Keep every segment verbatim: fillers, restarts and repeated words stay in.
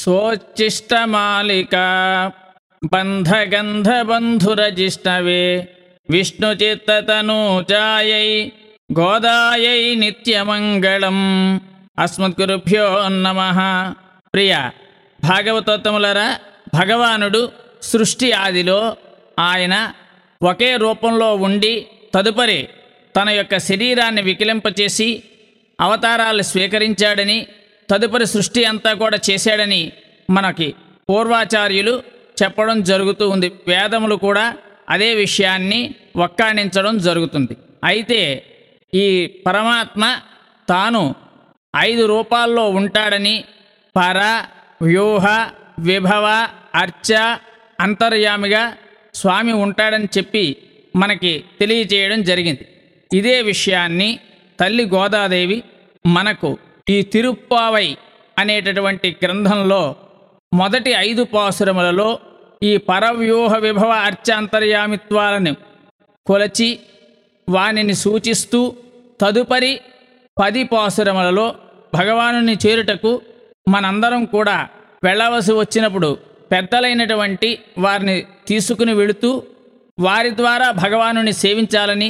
సోచ్చిష్టమాలికా బంధగంధబంధురజిష్ణవే విష్ణుచిత్తతనూజాయై గోదాయై నిత్యమంగళం. అస్మద్గురుభ్యో నమః. ప్రియ భాగవతోత్తములరా, భగవానుడు సృష్టి ఆదిలో ఆయన ఒకే రూపంలో ఉండి తదుపరి తన యొక్క శరీరాన్ని వికిలింపచేసి అవతారాలు స్వీకరించాడని, తదుపరి సృష్టి అంతా కూడా చేశాడని మనకి పూర్వాచార్యులు చెప్పడం జరుగుతూ ఉంది. వేదములు కూడా అదే విషయాన్ని వక్కాణించడం జరుగుతుంది. అయితే ఈ పరమాత్మ తాను ఐదు రూపాల్లో ఉంటాడని, పర, వ్యూహ, విభవ, అర్చ, అంతర్యామిగా స్వామి ఉంటాడని చెప్పి మనకి తెలియచేయడం జరిగింది. ఇదే విషయాన్ని తల్లి గోదాదేవి మనకు ఈ తిరుప్పావై అనేటటువంటి గ్రంథంలో మొదటి ఐదు పాసురములలో ఈ పరవ్యూహ విభవ అర్చ అంతర్యామిత్వాలను కొలచి వానిని సూచిస్తూ తదుపరి పది పాసురములలో భగవానుని చేరుటకు మనందరం కూడా వెళ్ళవలసి వచ్చినప్పుడు పెద్దలైనటువంటి వారిని తీసుకుని వెళుతూ వారి ద్వారా భగవానుని సేవించాలని,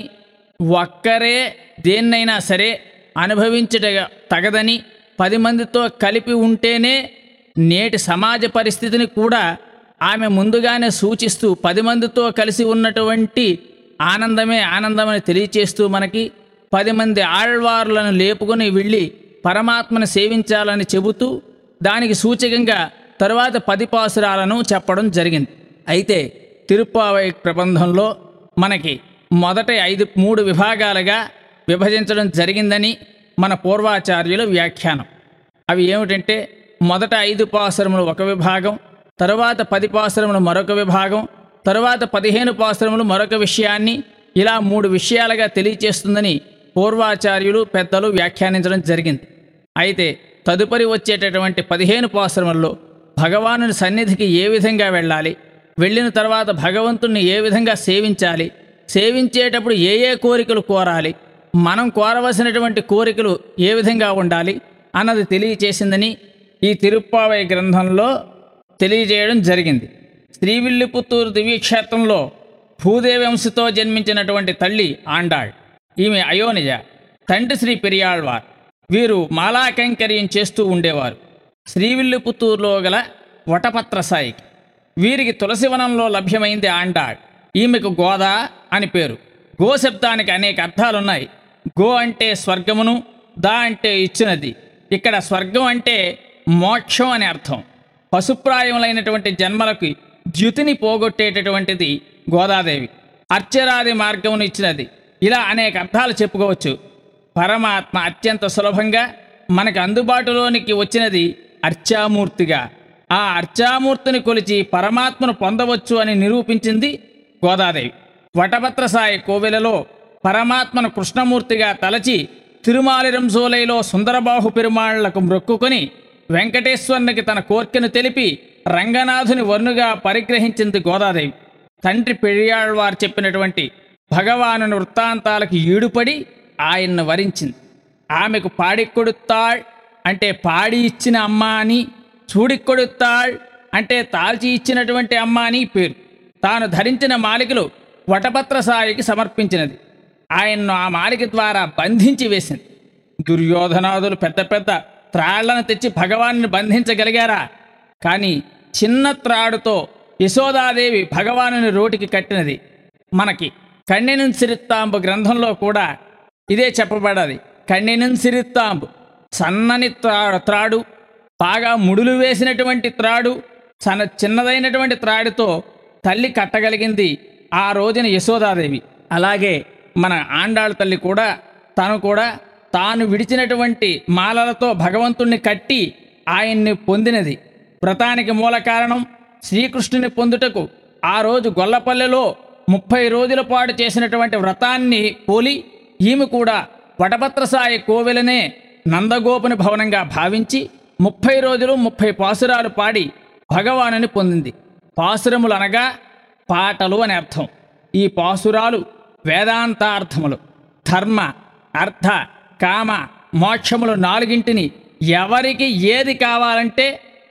ఒక్కరే దేన్నైనా సరే అనుభవించట తగదని, పది మందితో కలిపి ఉంటేనే నేటి సమాజ పరిస్థితిని కూడా ఆమె ముందుగానే సూచిస్తూ పది మందితో కలిసి ఉన్నటువంటి ఆనందమే ఆనందమని తెలియచేస్తూ మనకి పది మంది ఆళ్వారులను లేపుకొని వెళ్ళి పరమాత్మను సేవించాలని చెబుతూ దానికి సూచకంగా తరువాత పది పాసురాలను చెప్పడం జరిగింది. అయితే తిరుప్పావై ప్రబంధంలో మనకి మొదట ఐదు మూడు విభాగాలుగా విభజించడం జరిగిందని మన పూర్వాచార్యుల వ్యాఖ్యానం. అవి ఏమిటంటే, మొదట ఐదు పాసురములు ఒక విభాగం, తరువాత పది పాసురములు మరొక విభాగం, తరువాత పదిహేను పాసురములు మరొక విషయాన్ని, ఇలా మూడు విషయాలుగా తెలియచేస్తుందని పూర్వాచార్యులు పెద్దలు వ్యాఖ్యానించడం జరిగింది. అయితే తదుపరి వచ్చేటటువంటి పదిహేను పాసురముల్లో భగవానుని సన్నిధికి ఏ విధంగా వెళ్ళాలి, వెళ్ళిన తర్వాత భగవంతుణ్ణి ఏ విధంగా సేవించాలి, సేవించేటప్పుడు ఏ ఏ కోరికలు కోరాలి, మనం కోరవలసినటువంటి కోరికలు ఏ విధంగా ఉండాలి అన్నది తెలియచేసిందని ఈ తిరుప్పావై గ్రంథంలో తెలియజేయడం జరిగింది. శ్రీవిల్లిపుత్తూరు దివ్యక్షేత్రంలో భూదేవి వంశతో జన్మించినటువంటి తల్లి ఆండాళ్. ఈమె అయోనిజ, తండ్రి శ్రీ పెరియాళ్వార్. వీరు మాలాకైంకర్యం చేస్తూ ఉండేవారు. శ్రీవిల్లిపుత్తూరులో గల వటపత్రసాయికి. వీరికి తులసివనంలో లభ్యమైంది ఆండాళ్. ఈమెకు గోదా అని పేరు. గో శబ్దానికి అనేక అర్థాలున్నాయి. గో అంటే స్వర్గమును, దా అంటే ఇచ్చినది. ఇక్కడ స్వర్గం అంటే మోక్షం అని అర్థం. పశుప్రాయములైనటువంటి జన్మలకు ద్యుతిని పోగొట్టేటటువంటిది గోదాదేవి. అర్చరాది మార్గమును ఇచ్చినది. ఇలా అనేక అర్థాలు చెప్పుకోవచ్చు. పరమాత్మ అత్యంత సులభంగా మనకు అందుబాటులోనికి వచ్చినది అర్చామూర్తిగా. ఆ అర్చామూర్తిని కొలిచి పరమాత్మను పొందవచ్చు అని నిరూపించింది గోదాదేవి. వటభత్రసాయి కోవెలలో పరమాత్మను కృష్ణమూర్తిగా తలచి తిరుమాలిరంసోలైలో సుందరబాహు పెరుమాళ్లకు మ్రొక్కుకొని వెంకటేశ్వరునికి తన కోర్కెను తెలిపి రంగనాథుని వర్ణుగా పరిగ్రహించింది గోదాదేవి. తండ్రి పెరియాళ్వారు చెప్పినటువంటి భగవాను వృత్తాంతాలకు ఈడుపడి ఆయన్ను వరించింది. ఆమెకు పాడికొడుతాళ్ అంటే పాడి ఇచ్చిన అమ్మ అని, చూడికొడుతాళ్ అంటే తాల్చి ఇచ్చినటువంటి అమ్మ అని పేరు. తాను ధరించిన మాలికలు వటభత్రసాయికి సమర్పించినది. ఆయన్ను ఆ మాలిక ద్వారా బంధించి వేసింది. దుర్యోధనాదులు పెద్ద పెద్ద త్రాళ్లను తెచ్చి భగవాన్ని బంధించగలిగారా? కానీ చిన్న త్రాడుతో యశోదాదేవి భగవానుని రోటికి కట్టినది. మనకి కన్నెను సిరిత్తాంబు గ్రంథంలో కూడా ఇదే చెప్పబడాలి. కన్నెను సిరిత్తాంబు సన్నని త్రాడు త్రాడు బాగా ముడులు వేసినటువంటి త్రాడు, సన్న చిన్నదైనటువంటి త్రాడుతో తల్లి కట్టగలిగింది ఆ రోజున యశోదాదేవి. అలాగే మన ఆండాళ్ తల్లి కూడా తను కూడా తాను విడిచినటువంటి మాలలతో భగవంతుణ్ణి కట్టి ఆయన్ని పొందినది. వ్రతానికి మూల కారణం శ్రీకృష్ణుని పొందుటకు ఆ రోజు గొల్లపల్లెలో ముప్పై రోజుల పాటు చేసినటువంటి వ్రతాన్ని పోలి ఈమె కూడా వటభత్రసాయి కోవెలనే నందగోపుని భవనంగా భావించి ముప్పై రోజులు ముప్పై పాసురాలు పాడి భగవానుని పొందింది. పాసురములు అనగా పాటలు అని అర్థం. ఈ పాసురాలు వేదాంతార్థములు. ధర్మ, అర్థ, కామ, మోక్షములు నాలుగింటిని ఎవరికి ఏది కావాలంటే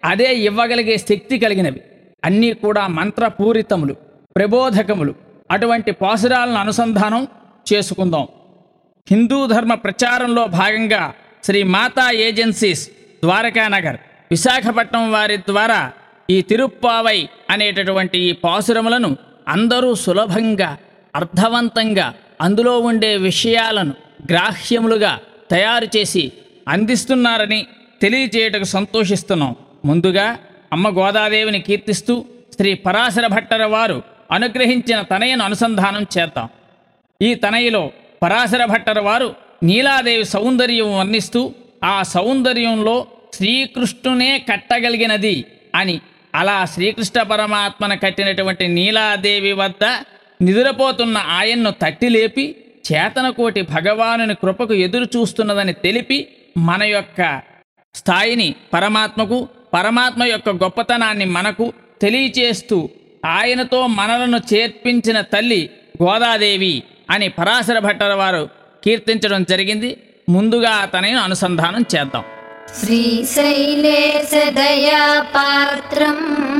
అదే ఇవ్వగలిగే శక్తి కలిగినవి. అన్నీ కూడా మంత్రపూరితములు, ప్రబోధకములు. అటువంటి పాసురాలను అనుసంధానం చేసుకుందాం. హిందూ ధర్మ ప్రచారంలో భాగంగా శ్రీ మాతా ఏజెన్సీస్ ద్వారకానగర్ విశాఖపట్నం వారి ద్వారా ఈ తిరుప్పావై అనేటటువంటి ఈ పాసురములను అందరూ సులభంగా, అర్థవంతంగా, అందులో ఉండే విషయాలను గ్రాహ్యములుగా తయారు చేసి అందిస్తున్నారని తెలియచేయటకు సంతోషిస్తున్నాం. ముందుగా అమ్మ గోదాదేవిని కీర్తిస్తూ శ్రీ పరాశర భట్టర వారు అనుగ్రహించిన తనయను అనుసంధానం చేద్దాం. ఈ తనయిలో పరాశర భట్టర వారు నీలాదేవి సౌందర్యం వర్ణిస్తూ ఆ సౌందర్యంలో శ్రీకృష్ణునే కట్టగలిగినది అని, అలా శ్రీకృష్ణ పరమాత్మను కట్టినటువంటి నీలాదేవి వద్ద నిద్రపోతున్న ఆయన్ను తట్టిలేపి చేతనకోటి భగవానుని కృపకు ఎదురు చూస్తున్నదని తెలిపి మన యొక్క స్థాయిని పరమాత్మకు, పరమాత్మ యొక్క గొప్పతనాన్ని మనకు తెలియచేస్తూ ఆయనతో మనలను చేర్పించిన తల్లి గోదాదేవి అని పరాశర భట్టర వారు కీర్తించడం జరిగింది. ముందుగా అతనిని అనుసంధానం చేద్దాం. శ్రీశైలేశ దయాపాత్రం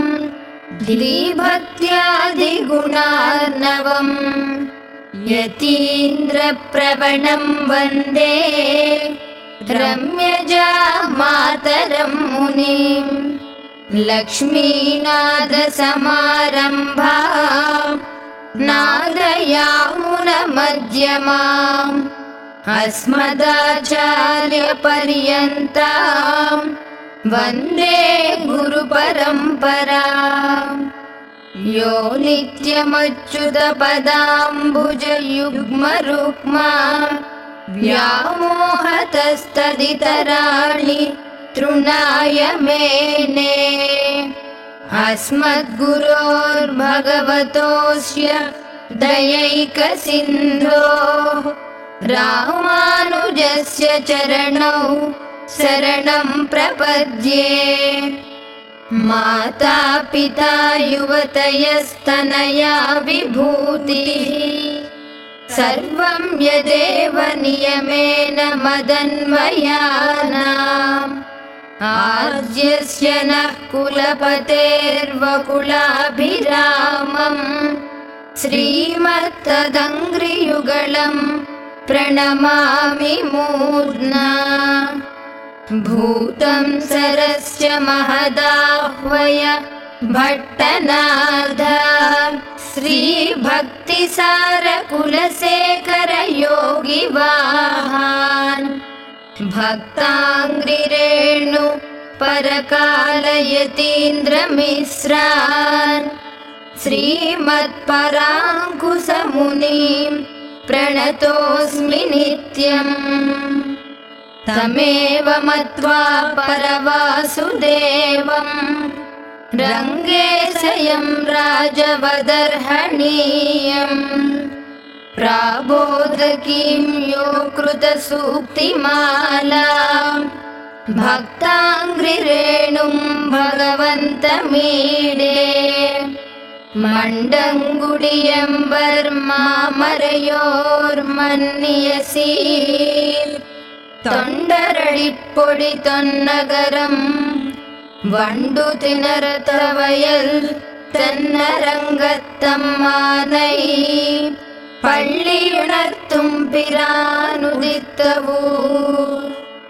దివ్యభక్త్యాదిగుణార్ణవం యతీంద్రప్రవణం వందే రమ్యజా మాతరం మునిం లక్ష్మీనాథసమారంభా నాదయామునమధ్యమాం అస్మదాచార్యపర్యంతాం వందే గురుపరంపరాం. యో నిత్యమచ్యుతపదాంబుజయుగ్మరుక్మా వ్యామోహతస్తదితరాణి తృణాయ మేనే. అస్మద్గురోర్భగవతోస్య దయైకసింధోః రామానుజస్య చరణౌ శరణం ప్రపద్యే. మాతా పితా యువతయస్తనయా విభూతిః సర్వం యదేవ నియమేన మదన్వయానాం. ఆర్యస్య నః కులపతేర్వకులాభిరామం శ్రీమత్తదంఘ్రియుగళం ప్రణమామి మూర్ధ్నా. భూతం సరస్య మహదాహ్వయ భట్టనాథ శ్రీభక్తిసారకులశేఖర యోగివాహాన్ భక్తాంగ్రిరేణు పరకాలయతీంద్రమిశ్రాన్ శ్రీమత్పరాంకుశమునిం ప్రణతోస్మి నిత్యం. తమేవ మత్వా పరవాసుదేవం రంగేశయం రాజవదర్హణీయం. ప్రాబోధకీం యో కృతసూక్తిమాలాం భక్తాంగ్రిరేణుం భగవంతమీడే. మండంగుడియం వర్మామరయోర్మన్యసీర్ தொண்டரடிப்பொடி தொன்னகரம் வண்டு திணறத்தவயல் தென்னரங்கத்தம்மானை பள்ளியுணர்த்தும் பிரானுதித்தவூர்.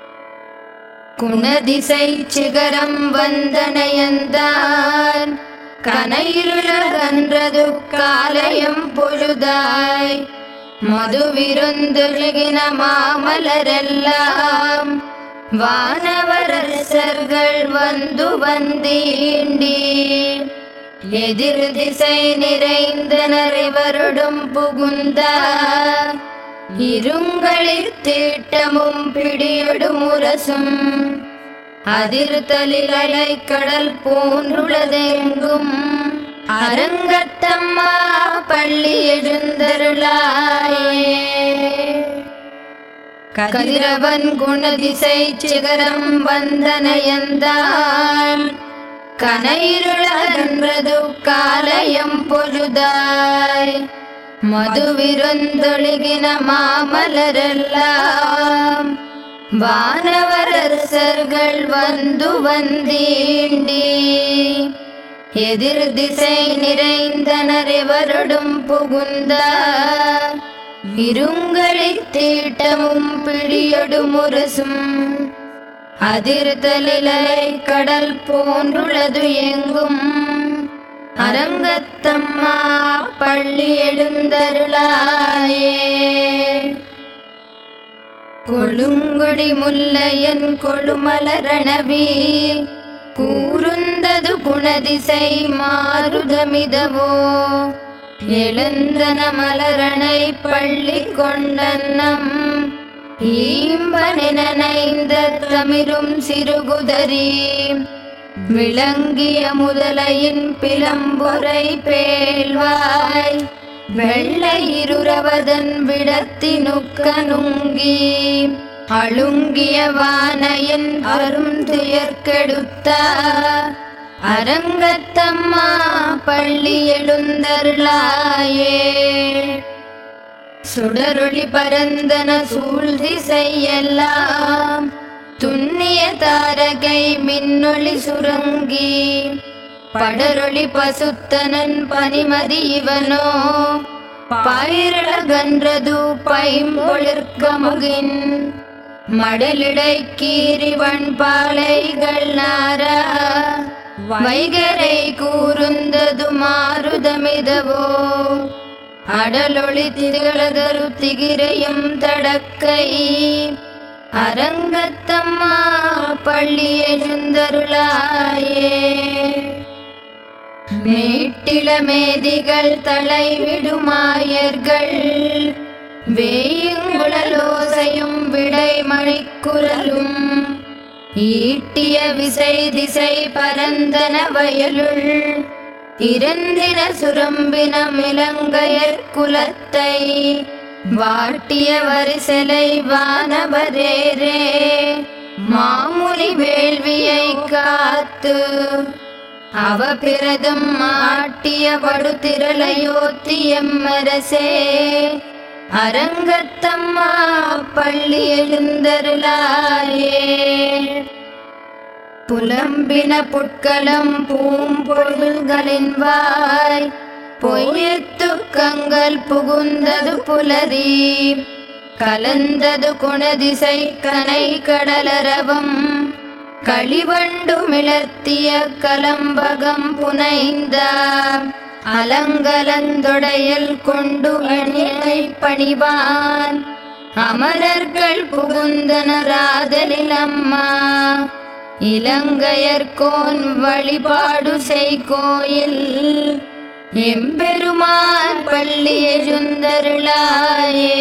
குணதிசை சிகரம் வந்தனையந்தான் கனையிருளகன்றது காலயம் பொழுதாய். மதுவிருந்தொழுகின மாமலரெல்லாம் வானவரசர்கள் வந்து வந்தீண்டி. எதிர் திசை நிறைந்தனர் இவருடும் புகுந்தார். இருங்களிற் தீட்டமும் பிடியொடும் முரசும் அதிர்தலிலை கடல் போன்றுளதெங்கும். அரங்கத்தம்மா பள்ளி எழுந்தருளாயே. கதிரவன் குணதிசை சிகரம் வந்தனையந்தான் கனையிருளகன்றது காலயம் பொழுதாய். மதுவிருந்தொழுகின மாமலரெல்லாம் வானவரசர்கள் வந்து வந்தீண்டி எதிர் திசை நிறைந்தனர் எவருடும் புகுந்தார் இருங்களி தீட்டமும் பிடியொடு முரசும் அதிர்தலிலை கடல் போன்றுள்ளது எங்கும் அரங்கத்தம்மா பள்ளி எழுந்தருளாயே. கொழுங்குடி முல்லையன் கொழுமலரணவி கூருந்தது குணதிசை மாருதமிதவோ எழுந்தன மலரணை பள்ளி கொண்டன்னம் ஈம்பனினைந்த தமிரும் சிறுகுதரி விளங்கிய முதலையின் பிளம்புரை பேழ்வாய் வெள்ளை இருரவதன் விடத்தினுக்க நுங்கி அழுங்கிய வானையின் அரும் துயர்கெடுத்த அரங்கத்தம்மா பள்ளி எழுந்தருளாயே. சுடரொளி பரந்தன சூழ்திசையெல்லாம் துண்ணிய தாரகை மின்னொளி சுரங்கி படரொளி பசுத்தனன் பனிமதி இவனோ பாயிரகன்றது பைம்பொழிற்கமுகின் மடலிடை கீரிவன் பாலைகள் நாரா வைகரை கூருந்தது மாருதமிதவோ அடலொளி திகழதரு திகிரையும் தடக்கை அரங்கத்தம்மா பள்ளி எழுந்தருளாயே. மேட்டிளமேதிகள் தலை விடுமாயர்கள் வேயுங்குழலோசையும் விடை மணிக்குரலும் ஈட்டிய விசை திசை பரந்தன வயலுள் இரந்தின சுரம்பின இலங்கையர் குலத்தை வாட்டிய வரிசலை வானவரேரே மாமுனி வேள்வியை காத்து அவ பிரதம் மாட்டிய படுதிரளையோத்தியம்மரசே அரங்கத்தம்மா பள்ளி எழுந்தருளாயே. புலம்பின புட்களம் பூம்பொழில்களின் வாய் பொய்யத்துக்கங்கள் புகுந்தது புலரி கலந்தது குணதிசை கனை கடலரவம் களிவண்டு மிளர்த்திய கலம்பகம் புனைந்த அலங்கலந்தொடையல் கொண்டு அணியை பணிவான் அமரர்கள் புகுந்தனராதலில் அம்மா இலங்கையர்கோன் வழிபாடு செய் கோயில் எம்பெருமான் பள்ளி எழுந்தருளாயே.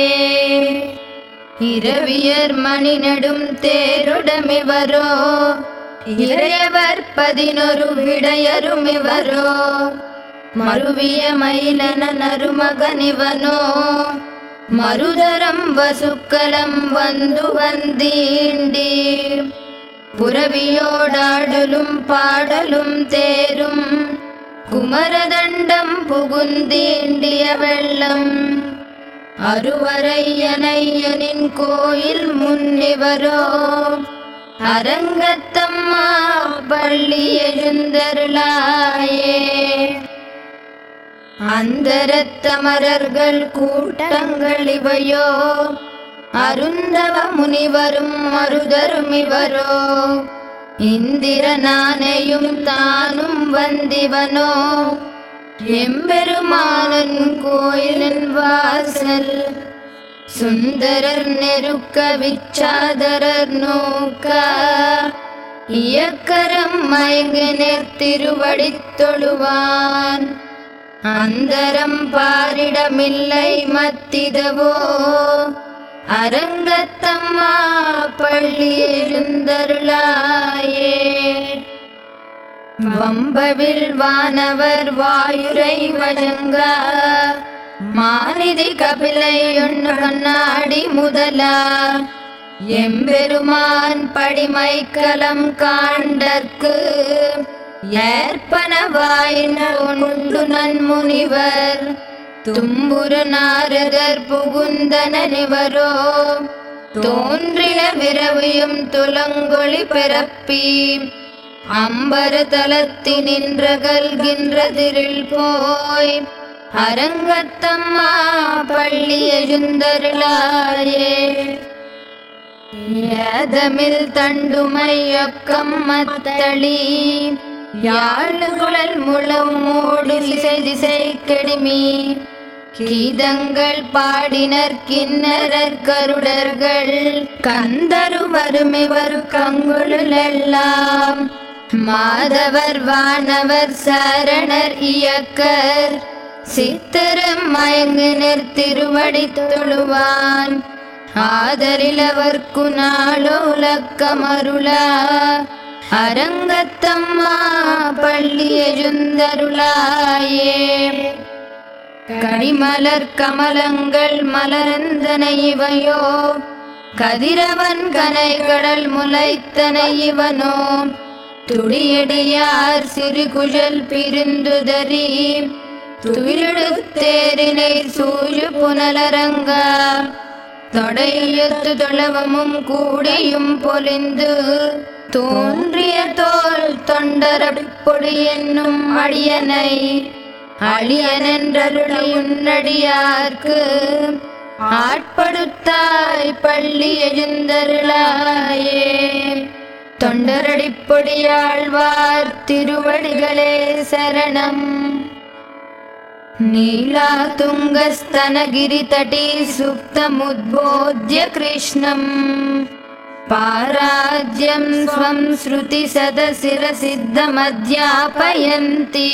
இரவியர் மணி நடும் தேருடமிவரோ இறையவர் பதினொரு விடையருமிவரோ மருவிய மயிலன நருமகனிவனோ மருதரம் வசுக்களம் வந்து வந்தீண்டி புரவியோடாடலும் பாடலும் தேரும் குமரதண்டம் புகுந்தீண்டிய வெள்ளம் அருவரையனையனின் கோயில் முன்னிவரோ அரங்கத்தம்மா பள்ளி எழுந்தருளாயே. அந்தரத்தமரர்கள் கூட்டங்கள் இவையோ அருந்தவ முனிவரும் மருதருமிவரோ இந்திரனானையும் தானும் வந்திவனோ எம்பெருமானன் கோயிலின் வாசல் சுந்தரர் நெருக்க விச்சாதரர் நோக்க இயக்கரம் மயங்கினர் திருவடி தொழுவான் அந்தரம் பாரிடமில்லை மத்திதவோ அரங்கத்தம்மா பள்ளி எழுந்தருளாயே. வம்பவில் வானவர் வாயுரை வழங்க மாநிதி கபிலை ஒன்று கண்ணாடி முதலா எம்பெருமான் படிமைக்கலம் காண்டற்கு ஏற்பனவாயின் கொண்டு நன்முனிவர் தும்புரு நாரதர் புகுந்தனனிவரோ தோன்றின விரவியும் துலங்கொளி பிறப்பி அம்பர தலத்தினின்ற கல்கின்ற திரில் போய் அரங்கத்தம்மா பள்ளி எழுந்தருளாயே யதமில் தண்டுமையக்கம் மத்தளி யாழுகுழல் முழம் மூடு திசை திசை கெடுமி கீதங்கள் பாடினர் கிண்ணறர் கருடர்கள் கந்தருவருமிவர் கங்குழலெல்லாம் மாதவர் வானவர் சரணர் இயக்கர் சித்தரும் மயங்கினர் திருவடி தொழுவான் ஆதரிலவர்க்கு நாளோலக்கமருளா அரங்கத்தம்மா பள்ளி எழுந்தருளாயே கடிமலர் கமலங்கள் மலர்ந்தன இவையோ கதிரவன் கனை கடல் முளைத்தன இவனோ துடியடியார் சிறு குழல் பிரிந்துதறி துயிலெடுத்தேரினை சூழு புனலரங்கா தொடையொத்து தொழவமும் கூடியும் பொலிந்து தோன்றிய தோல் தொண்டரப்பொடி என்னும் அடியனை அழியனென்றருளியுன்னடியார்க்கு ஆட்படுத்தாய் பள்ளி எழுந்தருளாயே தொண்டரடிப்பொடியாழ்வார் திருவடிகளே சரணம் நீலா துங்கஸ்தனகிரி தட்டி சுப்தமுத்போத்ய கிருஷ்ணம் பாராஜ்யம் ஸ்வம் ஸ்ருதி சதசிர சித்தமத்யாபயந்தி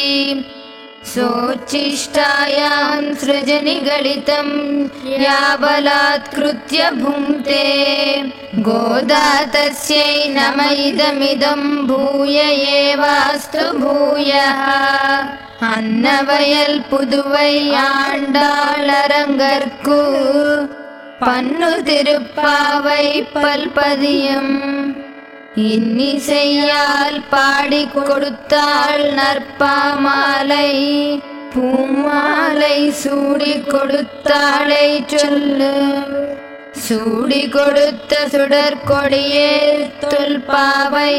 சோச்சிஷ்டாயாம் ஸ்ருஜனிகலிதம் யாபலாத்கிருத்ய புங்க்தே கோதா தஸ்யை நம இதமிதம் பூய ஏவாஸ்து பூயः அன்னவயல் புதுவை ஆண்டாளரங்கற்கு பன்னு திருப்பாவை பல்பதியம் இன்னிசையால் பாடி கொடுத்தாள் நற்பாமாலை பூமாலை சூடி கொடுத்தாளை சொல்லு சூடி கொடுத்த சுடற்கொடியே தொல்பாவை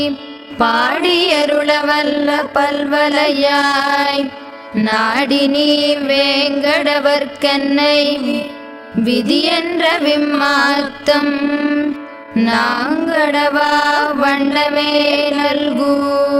பாடியருளவல்ல பல்வலையாய் நாடி நீ வேங்கடவர்க்கென்னை விதியென்ற விம்மாத்தம் நாங்கடவா வண்ணமே நல்கு.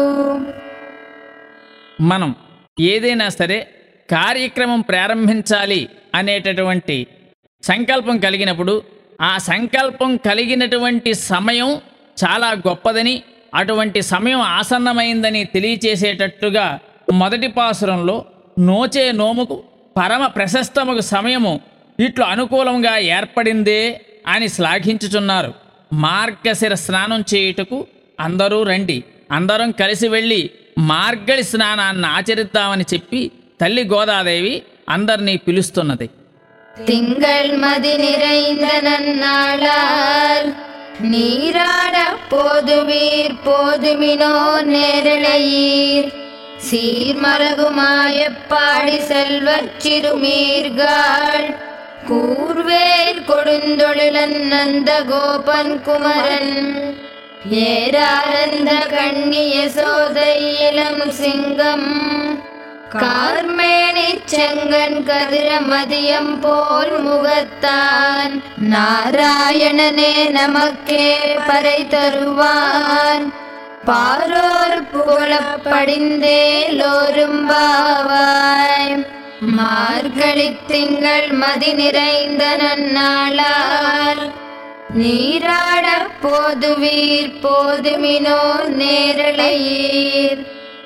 మనం ఏదైనా సరే కార్యక్రమం ప్రారంభించాలి అనేటటువంటి సంకల్పం కలిగినప్పుడు ఆ సంకల్పం కలిగినటువంటి సమయం చాలా గొప్పదని, అటువంటి సమయం ఆసన్నమైందని తెలియచేసేటట్టుగా మొదటి పాసురంలో నోచే నోముకు పరమ ప్రశస్తముకు సమయము ఇట్లు అనుకూలంగా ఏర్పడిందే అని శ్లాఘించుచున్నారు. మార్గశిర స్నానం చేయుటకు అందరూ రండి, అందరం కలిసి వెళ్ళి మార్గళి స్నానాన్ని ఆచరిద్దామని చెప్పి తల్లి గోదాదేవి అందరినీ పిలుస్తున్నది. திங்கள் மதி நிறைந்த நன்னாளால் நீராட போதுவீர் போதுமினோ நேரலையீர் சீர்மலகுமாயப்பாடி செல்வச் சிறுமீர்காள் கூர்வேல் கொடுந்தொழிலன் நந்த கோபன் குமரன் ஏரானந்த கண்ணிய சோதை இளம் சிங்கம் கார்மேனி செங்கன் கதிர மதியம் போல் முகத்தான் நாராயணனே நமக்கே பறை தருவான் பாரோர் புகழப்படிந்தேலோரும் பாவாய். மார்கழி திங்கள் மதி நிறைந்த நன்னாளால் நீராட போதுவீர் போதுமினோ நேரலையீர்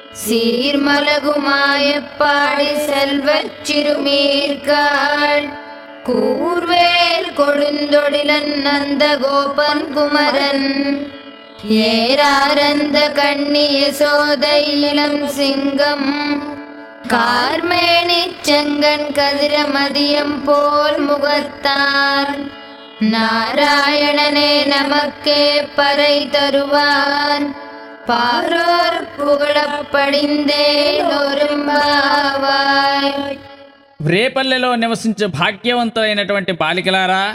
சீர்மலகுமாயப்பாடி செல்வச் சிறுமீர்காள் கூர்வேல் கொடுந்தொழிலன் நந்த கோபன் குமரன் ஏராரந்த கண்ணிய சோதை இளம் சிங்கம் கார்மேனி செங்கன் கதிர மதியம் போல் முகத்தான் நாராயணனே நமக்கே பறை தருவான் பாரோர் పుగళపడిందేలోரும் బావాయ్. రేపల్లెలో నివసించే భాగ్యవంతులైనటువంటి బాలికలారా,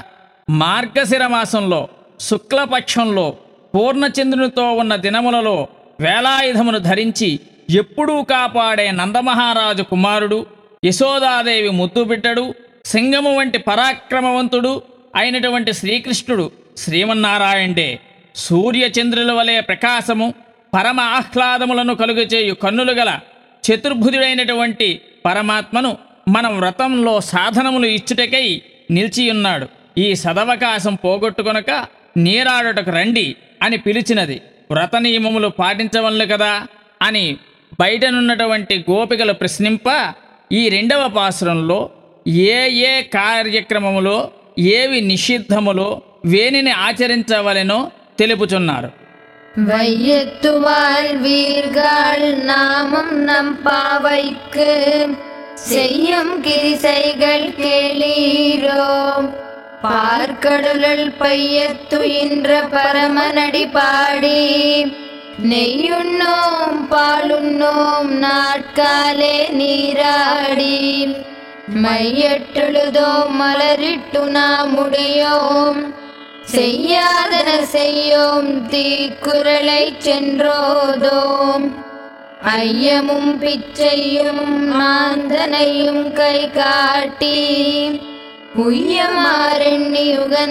మార్గశిర మాసంలో శుక్లపక్షంలో పూర్ణచంద్రునితో ఉన్న దినములలో వేలాయుధమును ధరించి ఎప్పుడూ కాపాడే నందమహారాజు కుమారుడు, యశోదాదేవి ముద్దుబిడ్డడు, సింగము వంటి పరాక్రమవంతుడు అయినటువంటి శ్రీకృష్ణుడు శ్రీమన్నారాయణుడే. సూర్యచంద్రుల వలె ప్రకాశము, పరమ ఆహ్లాదములను కలుగచేయు కన్నులు గల చతుర్భుజుడైనటువంటి పరమాత్మను మనం వ్రతంలో సాధనములు ఇచ్చుటకై నిలిచియున్నాడు. ఈ సదవకాశం పోగొట్టుకొనక నీరాడుటకు రండి అని పిలిచినది. వ్రత నియమములు పాటించవలను కదా అని బయటనున్నటువంటి గోపికలు ప్రశ్నింప ఈ రెండవ పాసురంలో ఏ ఏ కార్యక్రమములో ఏవి నిషిద్ధములో వేనిని ఆచరించవలెనో తెలుపుచున్నారు. வையத்து வாழ்வீர்கள் நாமம் நம் பாவைக்கு செய்யும் கிரிசைகள் கேளீரோ பார்க்கடலுள் பையத்துயின்ற பரமனடி பாடி நெய்யுண்ணோம் பாலுண்ணோம் நாட்காலே நீராடி மையட்டெழுதோம் மலரிட்டு நாமுடையோம் செய்யாதன செய்யோம் தீக்குறளை சென்றோதோம் ஐயமும் பிச்சையும் மாந்தனையும் கை காட்டி ఉయ్యమారెన్ని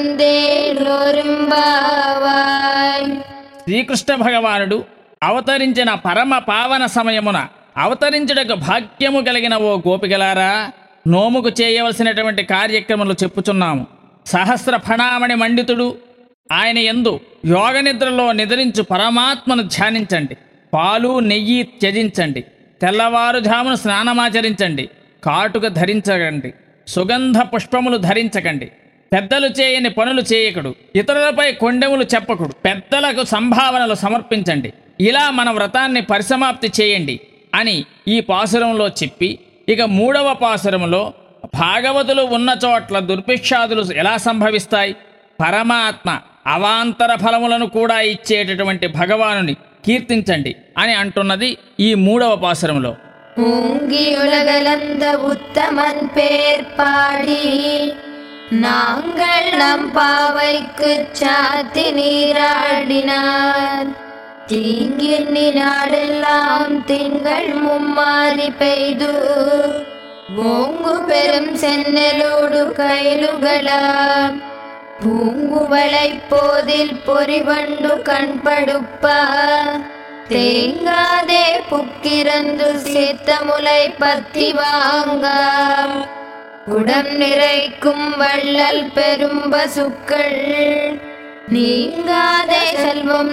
యుగందేలోరింబావాయ్. శ్రీకృష్ణ భగవానుడు అవతరించిన పరమ పావన సమయమున అవతరించుటకు భాగ్యము కలిగిన ఓ గోపికలారా, నోముకు చేయవలసినటువంటి కార్యక్రమాలు చెప్పుచున్నాము. సహస్ర ఫణామణి మండితుడు ఆయన యందు యోగ నిద్రలో నిద్రించు పరమాత్మను ధ్యానించండి. పాలు నెయ్యి త్యజించండి. తెల్లవారుజామున స్నానమాచరించండి. కాటుక ధరించకండి. సుగంధ పుష్పములు ధరించకండి. పెద్దలు చేయని పనులు చేయకుడు. ఇతరులపై కొండెములు చెప్పకుడు. పెద్దలకు సంభావనలు సమర్పించండి. ఇలా మన వ్రతాన్ని పరిసమాప్తి చేయండి అని ఈ పాసురంలో చెప్పి, ఇక మూడవ పాసురంలో భాగవతులు ఉన్న చోట్ల దుర్భిక్షాదులు ఎలా సంభవిస్తాయి, పరమాత్మ అవాంతర ఫలములను కూడా ఇచ్చేటటువంటి భగవానుని కీర్తించండి అని అంటున్నది ఈ మూడవ పాసురంలో. ஓங்கி உலகளந்த உத்தமன் பேர் பாடி நாங்கள் நம் பாவைக்கு சாத்தி நீராடினார் தீங்கின்னி நாடெல்லாம் திங்கள் மும்மாறி பெய்து ஓங்கு பெரும் சென்னலோடு கைலுகளா பூங்குவளை போதில் பொறிவண்டு கண்படுப்பா தேங்காதே புக்கிரந்து சித்தமுலை பத்தி வாங்க குடம் நிறைக்கும் வள்ளல் பெரும் பசுக்கள் நீங்காதே செல்வம்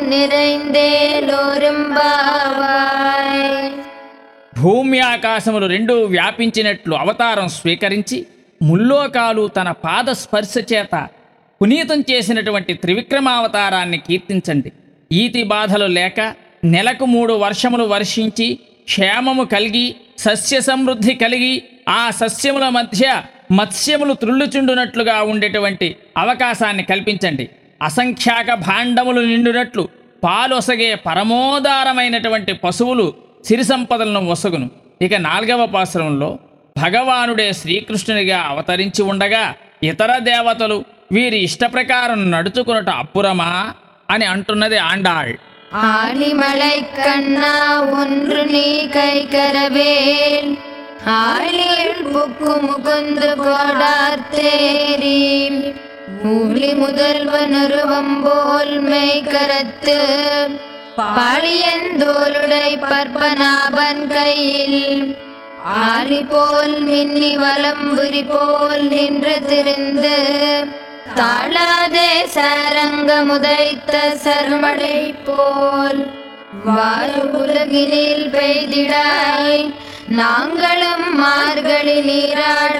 நிறைந்தேலோరింబావాయ్. భూమి ఆకాశములు రెండూ వ్యాపించినట్లు అవతారం స్వీకరించి ముల్లోకాలు తన పాద స్పర్శ చేత పునీతం చేసినటువంటి త్రివిక్రమావతారాన్ని కీర్తించండి. ఈతి బాధలు లేక నెలకు మూడు వర్షములు వర్షించి క్షేమము కలిగి సస్య సమృద్ధి కలిగి ఆ సస్యముల మధ్య మత్స్యములు త్రుళ్ళుచుండునట్లుగా ఉండేటువంటి అవకాశాన్ని కల్పించండి. అసంఖ్యాక భాండములు నిండునట్లు పాలొసగే పరమోదారమైనటువంటి పశువులు సిరి సంపదలను ఒసగును. ఇక నాలుగవ పాసురంలో భగవానుడే శ్రీకృష్ణునిగా అవతరించి ఉండగా ఇతర దేవతలు వీరి ఇష్టప్రకారం నడుచుకున్నట అప్పురమా అని అంటున్నది ఆండాళ్. ஆலிமலை கண்ணா ஒன்று நீ கைகரவேல் ஆளில் புக்கு முகுந்து கோடார்த்தேரி மூலி முதல்வனுருவம் போல் மெய்கரத்து பாளியந்தோளுடை பற்பனாபன் கையில் ஆலி போல் மின்னி வலம்புரி போல் நின்று திருந்து தாளாதே சாரங்க முதைத்த சர்மடை போல் வாயு உலகினில் பெய்திடாய் நாங்களும் மார்கழி நீராட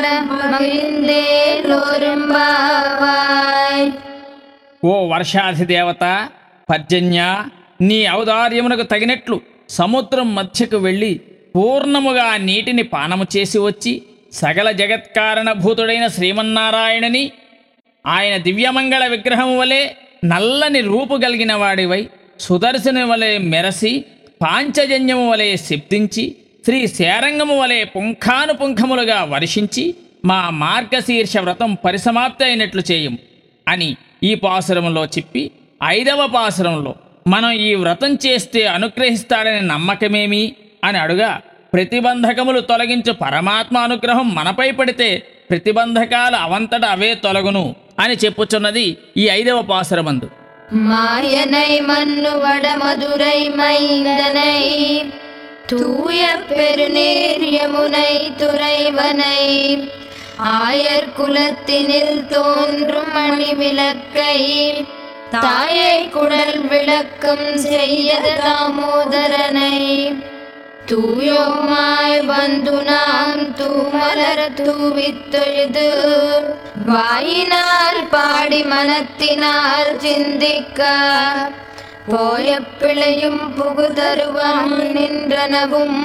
మగిలిందేలోరింబావాయ్. ఓ వర్షాధిదేవత పర్జన్య, నీ ఔదార్యమునకు తగినట్లు సముద్రం మధ్యకు వెళ్ళి పూర్ణముగా నీటిని పానము చేసి వచ్చి సకల జగత్కారణభూతుడైన శ్రీమన్నారాయణని ఆయన దివ్యమంగళ విగ్రహము వలె నల్లని రూపు కలిగిన వాడివై సుదర్శని వలె మెరసి పాంచజన్యము వలె శబ్దించి శ్రీ శేరంగము వలె పుంఖానుపుంఖములుగా వర్షించి మా మార్గశీర్ష వ్రతం పరిసమాప్తి అయినట్లు చేయం. అని ఈ పాసురంలో చెప్పి ఐదవ పాసురంలో మనం ఈ వ్రతం చేస్తే అనుగ్రహిస్తాడనే నమ్మకమేమి అని అడుగా, ప్రతిబంధకములు తొలగించు పరమాత్మ అనుగ్రహం మనపై పడితే ప్రతిబంధకాలు అవంతట అవే తొలగును అని చెప్పుచున్నది ఈ ఐదవ పాసురమందు. மாயனை மண்ணு வடமதுரை மைந்தனை தூய பெருநீர் யமுனை துறைவனை ஆயர் குலத்தினில் தோன்றும் மணி விளக்கை தாயை குடல் விளக்கம் செய்ய தாமோதரனை தூயோமாய் வந்து நாம் தூமலர தூவித்தொழுது வாயினால் பாடி மனத்தினால் சிந்திக்க போய பிழையும் புகுதருவாம் நின்றனவும்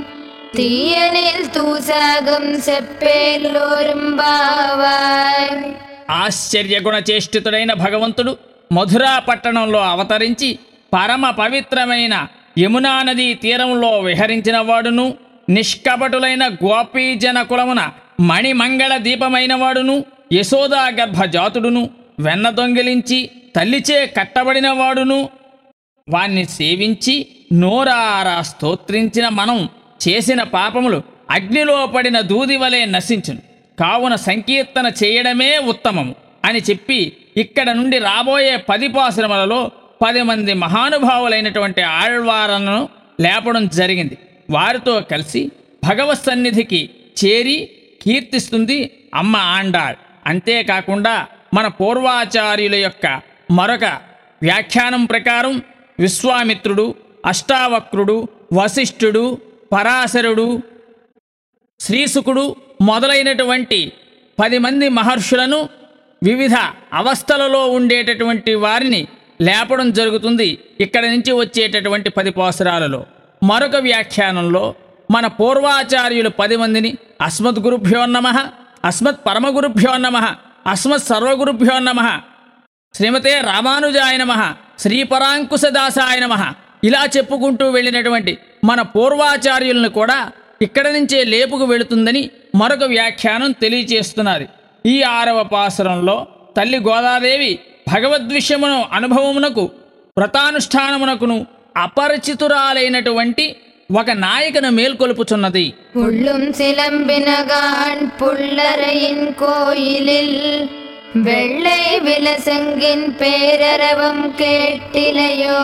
తీయనిల్ తూసాగం చెప్పేల్లోరం బావాయ్. ఆశ్చర్యగుణ చేష్టితుడైన భగవంతుడు మధురా పట్టణంలో అవతరించి పరమ పవిత్రమైన యమునా నదీ తీరంలో విహరించిన వాడును, నిష్కపటులైన గోపీజన కులమున మణిమంగళ దీపమైన వాడును, యశోదా గర్భజాతుడును, వెన్న దొంగిలించి తల్లిచే కట్టబడిన వాడును, వాణ్ణి సేవించి నోరారా స్తోత్రించిన మనం చేసిన పాపములు అగ్నిలో పడిన దూది వలె నశించును. కావున సంకీర్తన చేయడమే ఉత్తమము అని చెప్పి ఇక్కడ నుండి రాబోయే పది పాసురములలో పది మంది మహానుభావులైనటువంటి ఆళ్వారలను లేపడం జరిగింది. వారితో కలిసి భగవత్ సన్నిధికి చేరి కీర్తిస్తుంది అమ్మ ఆండాళ్. అంతేకాకుండా మన పూర్వాచార్యుల యొక్క మరొక వ్యాఖ్యానం ప్రకారం విశ్వామిత్రుడు, అష్టావక్రుడు, వశిష్ఠుడు, పరాశరుడు, శ్రీసుకుడు మొదలైనటువంటి పది మంది మహర్షులను వివిధ అవస్థలలో ఉండేటటువంటి వారిని లేపడం జరుగుతుంది ఇక్కడి నుంచి వచ్చేటటువంటి పది పాసురాలలో. మరొక వ్యాఖ్యానంలో మన పూర్వాచార్యులు పది మందిని అస్మద్ గురుభ్యో నమః, అస్మత్ పరమగురుభ్యో నమః, అస్మత్ సర్వగురుభ్యో నమః, శ్రీమతే రామానుజాయ నమః, శ్రీపరాంకుశదాసాయ నమః ఇలా చెప్పుకుంటూ వెళ్ళినటువంటి మన పూర్వాచార్యులను కూడా ఇక్కడ నుంచే లేపుకు వెళుతుందని మరొక వ్యాఖ్యానం తెలియచేస్తున్నది. ఈ ఆరవ పాసురంలో తల్లి గోదాదేవి భగవద్విషయమును అనుభవమునకు వ్రతానుష్ఠానమునకును అపరిచితురాలైనటువంటి ఒక నాయకను మేల్కొలుపుచున్నది. புள்ளும் சிலம்பினகான் புள்ளரையின் கோயிலில் வெள்ளை விலசங்கின் பேரரவம் கேட்டிலையோ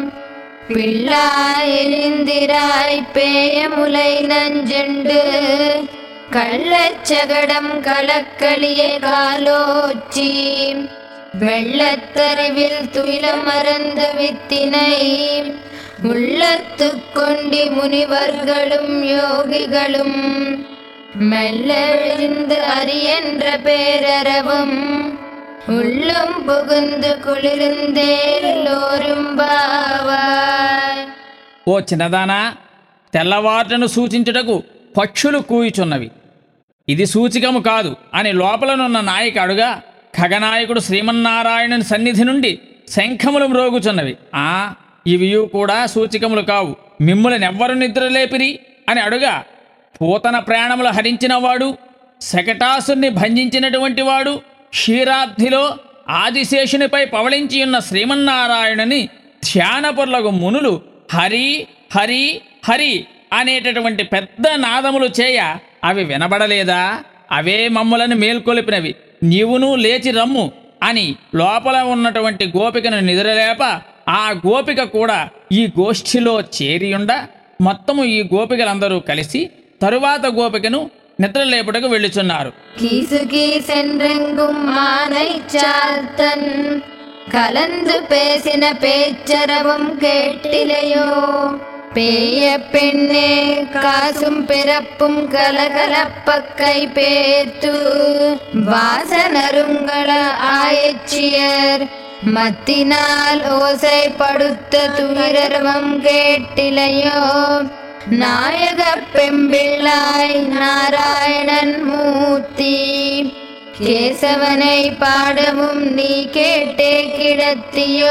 பிள்ளாயிந்திராய் பேயமுலை நஞ்செண்டு கள்ளச்சகடம் கலக்களிய காலோச்சி வெள்ளத்தறிவில் துயில மறந்து வித்தினை உள்ளத்து கொண்டி முனிவர்களும் யோகிகளும் மெல்லெழுந்து அரியன்ற பேரரவும் உள்ளும் புகுந்து కుళిరిందేలోరుం బావాయ్. ఓ చిన్నదానా, తెల్లవారును సూచించుటకు పక్షులు కూయుచున్నవి, ఇది సూచికము కాదు అని లోపలనున్న నాయక అడుగా, ఖగనాయకుడు శ్రీమన్నారాయణుని సన్నిధి నుండి శంఖములు మ్రోగుచున్నవి. ఆ ఇవియు కూడా సూచికములు కావు, మిమ్ములనెవ్వరు నిద్రలేపిరి అని అడుగా, పూతన ప్రాణములు హరించినవాడు, శకటాసుని భంజించినటువంటి వాడు, క్షీరాబ్ధిలో ఆదిశేషునిపై పవళించి ఉన్న శ్రీమన్నారాయణుని ధ్యానపరులకు మునులు హరి హరి హరి అనేటటువంటి పెద్ద నాదములు చేయ అవి వినబడలేదా? అవే మమ్ములను మేల్కొలిపినవి, నీవును లేచి రమ్ము అని లోపల ఉన్నటువంటి గోపికను నిద్రలేప ఆ గోపిక కూడా ఈ గోష్ఠిలో చేరియుండ మొత్తము ఈ గోపికలందరూ కలిసి తరువాత గోపికను నిద్రలేపుటకు వెళ్ళుచున్నారు. கீசுகி சென்றெங்கும் மானை சாத்தன் கலந்து பேசின பேச்சரவும் கேட்டிலையோ பேய பெண்ணே காசும் பிறப்பும் கலகலப்பக்கை பேத்து வாசனருங்கள ஆயச்சியர் மத்தினால் ஓசை படுத்த துயரவம் கேட்டிலையோ நாயக பெம்பிள்ளாய் நாராயணன் மூர்த்தி கேசவனை பாடவும் நீ கேட்டே கிடத்தியோ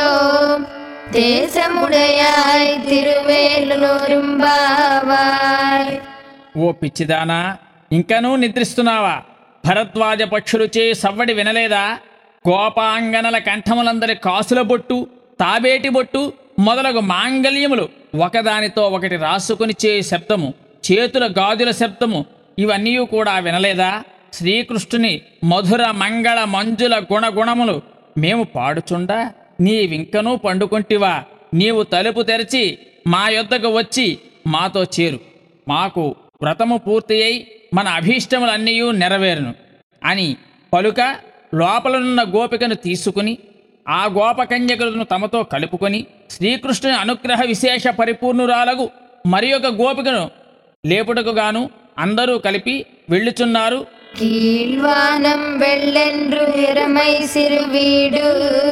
దేశముడయాయ్ తిరువేలులోరుం బావాయ్. ఓ పిచ్చిదానా, ఇంకనూ నిద్రిస్తున్నావా? భరద్వాజ పక్షులుచే సవ్వడి వినలేదా? గోపాంగనల కంఠములందరి కాసుల బొట్టు, తాబేటి బొట్టు మొదలగు మాంగల్యములు ఒకదానితో ఒకటి రాసుకొని చే శబ్దము, చేతుల గాజుల శబ్దము ఇవన్నీ కూడా వినలేదా? శ్రీకృష్ణుని మధుర మంగళ మంజుల గుణగుణములు మేము పాడుచుండా నీవింకనూ పండుకొంటివా? నీవు తలుపు తెరచి మా యొద్దకు వచ్చి మాతో చేరు, మాకు వ్రతము పూర్తి అయి మన అభీష్టములన్నీ నెరవేరును అని పలుక లోపలనున్న గోపికను తీసుకుని ఆ గోపకన్యకులను తమతో కలుపుకొని శ్రీకృష్ణుని అనుగ్రహ విశేష పరిపూర్ణురాలగు మరి ఒక గోపికను లేపుటకు గాను అందరూ కలిపి వెళ్ళుచున్నారు. கீழ்வானம் வெள்ளென்று இறமை சிறுவீடு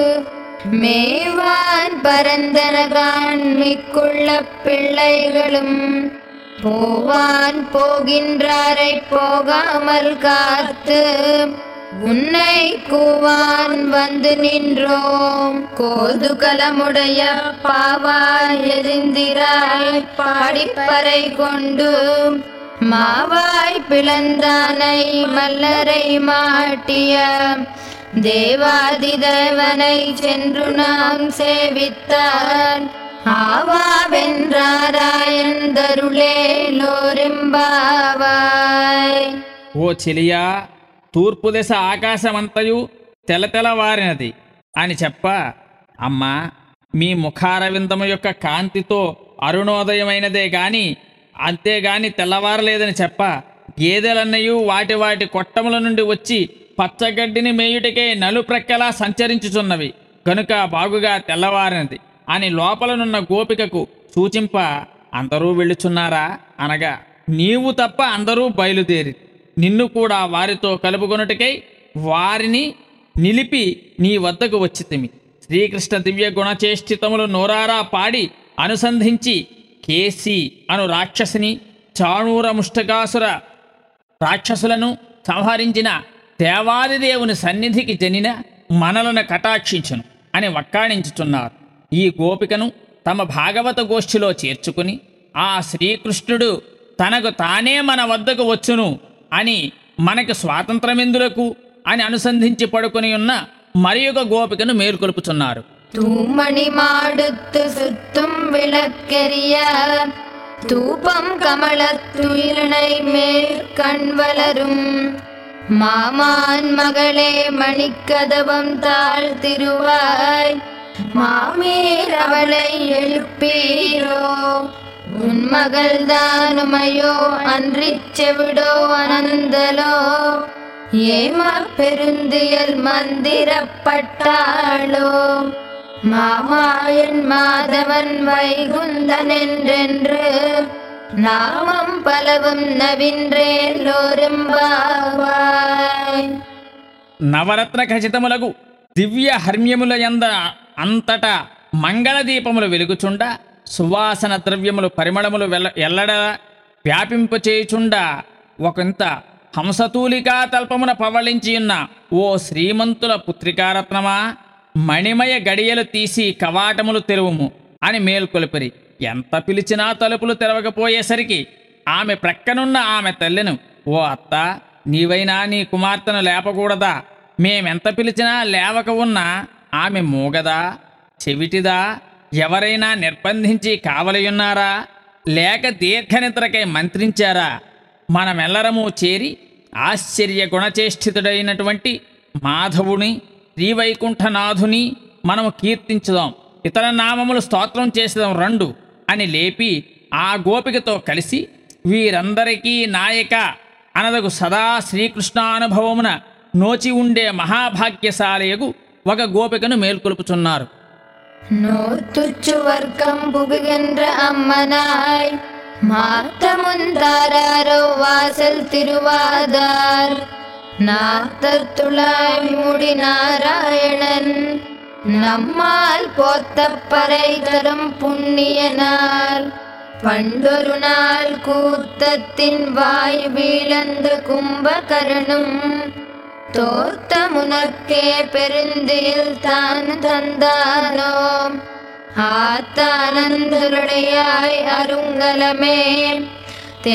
மேவான் பரந்தனகான் மிக்குள்ள பிள்ளைகளும் போவான் போகின்றாரை போகாமல் காத்து உன்னை கூவான் வந்து நின்றோம். கோதுகலமுடைய பாவாய் எரிந்திராய் பாடிப்பறை கொண்டு மாவாய் பிளந்தானை மல்லரை மாட்டிய தேவாதி தேவனை சென்று நாம் சேவித்தான் ఆవావెంద్రారాయందరులే లోరింబావాయ్. ఓ చెలియా, తూర్పు దిశ ఆకాశమంతయు తెలతెలవారినది అని చెప్ప, అమ్మా మీ ముఖారవిందము యొక్క కాంతితో అరుణోదయమైనదే గాని అంతేగాని తెల్లవారలేదని చెప్ప, గేదెలన్నయు వాటి వాటి కొట్టముల నుండి వచ్చి పచ్చగడ్డిని మేయుటకే నలుప్రక్కలా సంచరించుచున్నవి గనుక బాగుగా తెల్లవారినది అని లోపలనున్న గోపికకు సూచింప, అందరూ వెళ్ళుచున్నారా అనగా, నీవు తప్ప అందరూ బయలుదేరి నిన్ను కూడా వారితో కలుపుకొనుటకై వారిని నిలిపి నీ వద్దకు వచ్చితిమి. శ్రీకృష్ణ దివ్య గుణచేష్టితములు నోరారా పాడి అనుసంధించి కేసి అను రాక్షసిని, చాణూర ముష్టకాసుర రాక్షసులను సంహరించిన దేవాదిదేవుని సన్నిధికి జనిన మనలను కటాక్షించును అని వక్కాణించుచున్నారు. ఈ గోపికను తమ భాగవత గోష్ఠిలో చేర్చుకుని ఆ శ్రీకృష్ణుడు తనకు తానే మన వద్దకు వచ్చును అని మనకు స్వాతంత్రమెందులకు అని అనుసంధించి పడుకొని ఉన్న మరి ఒక గోపికను మేల్కొల్పుచున్నారు. தூமணி மாடுத்து சுத்தும் விளக்கெரிய தூபம் கமலத்துயிரினை மேல் கண் வளரும் மாமான் மகளே மணிக்கதவம் தாழ்த்திருவாய் மாமீர் அவளை எழுப்பீரோ உன் மகள் தானுமையோ அன்றிச் செவிடோ அனந்தலோ ஏம பெருந்தியல் மந்திரப்பட்டாளோ மாமாயன் மாதவன் வைகுந்தன் என்றென்று நாமம் பலவும் నవింద్రేలోరింబావాయ్. నవరత్న ఖచితములకు దివ్య హర్మ్యముల యంద అంతటా మంగళదీపములు వెలుగుచుండ సువాసన ద్రవ్యములు పరిమళములు వెల్ల ఎల్లడ వ్యాపింపచేయుచుండ ఒకంత హంసతూలికా తల్పమున పవళించియున్న ఓ శ్రీమంతుల పుత్రికారత్నమా, మణిమయ గడియలు తీసి కవాటములు తెరువుము అని మేల్కొలిపిరి. ఎంత పిలిచినా తలుపులు తెరవకపోయేసరికి ఆమె ప్రక్కనున్న ఆమె తల్లిను, ఓ అత్త, నీవైనా నీ కుమార్తెను లేపకూడదా? మేమెంత పిలిచినా లేవక ఉన్నా ఆమె మూగదా, చెవిటిదా? ఎవరైనా నిర్బంధించి కావలియున్నారా? లేక దీర్ఘనిద్రకై మంత్రించారా? మనమెల్లరము చేరి ఆశ్చర్య గుణచేష్టితుడైనటువంటి మాధవుని, శ్రీవైకుంఠనాథుని మనము కీర్తించుదాం, ఇతర నామములు స్తోత్రం చేసేదాం రండు అని లేపి ఆ గోపికతో కలిసి వీరందరికీ నాయక అనదగు సదా శ్రీకృష్ణానుభవమున నోచి ఉండే మహాభాగ్యశాలయగు ఒక గోపికను మేల్కొలుపుచున్నారు. நோத்துச்சு வர்க்கம் புகுகின்ற அம்மனாய் மாத்தமுந்தாரோ வாசல் திருவாதார் நாத்தத்துளாய் முடி நாராயணன் நம்மால் போத்தப்பறை தரும் புண்ணியனால் பண்டொரு நாள் கூத்தத்தின் வாய் வீழந்த கும்பகரணும் தோத்தமுனக்கே பெருந்தில் தான் தந்தானோ ஆத்தானந்தருடையாய் அருங்கலமே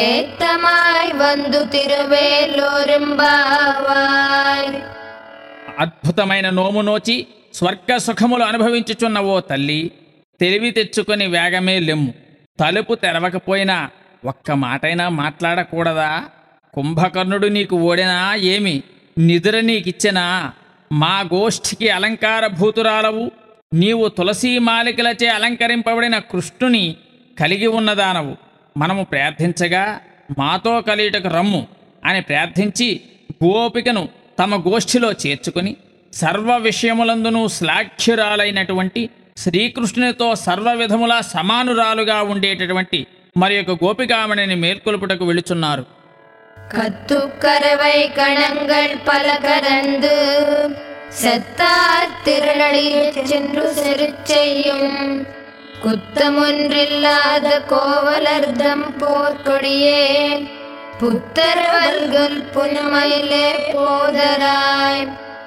தேத்தமாய் வந்து திருவேலோரும்பாவாய். అద్భుతమైన నోము నోచి స్వర్గ సుఖములు అనుభవించుచున్న ఓ తల్లి, తెలివి తెచ్చుకొని వేగమే లెమ్ము. తలుపు తెరవకపోయినా ఒక్క మాటైనా మాట్లాడకూడదా? కుంభకర్ణుడు నీకు ఓడెనా ఏమి? నిదుర నీకిచ్చెనా? మా గోష్ఠికి అలంకార భూతురాలవు నీవు. తులసీ మాలికలచే అలంకరింపబడిన కృష్ణుని కలిగి ఉన్నదానవు. మనము ప్రార్థించగా మాతో కలియుటకు రమ్ము అని ప్రార్థించి గోపికను తమ గోష్ఠిలో చేర్చుకుని సర్వ విషయములందునూ శ్లాఘ్యురాలైనటువంటి శ్రీకృష్ణునితో సర్వ విధములా సమానురాలుగా ఉండేటటువంటి మరి యొక్క గోపికామణిని మేల్కొల్పుటకు వెళుచున్నారు. கத்துக்கரவை கணங்கள் பல கரந்து செத்தார் திரளடிச் சென்று செருச்செய்யும் குத்தமொன்றில்லாத கோவலர்தம் போர்க்கொடியே புத்தரவல்குல் புனமயிலே போதராய்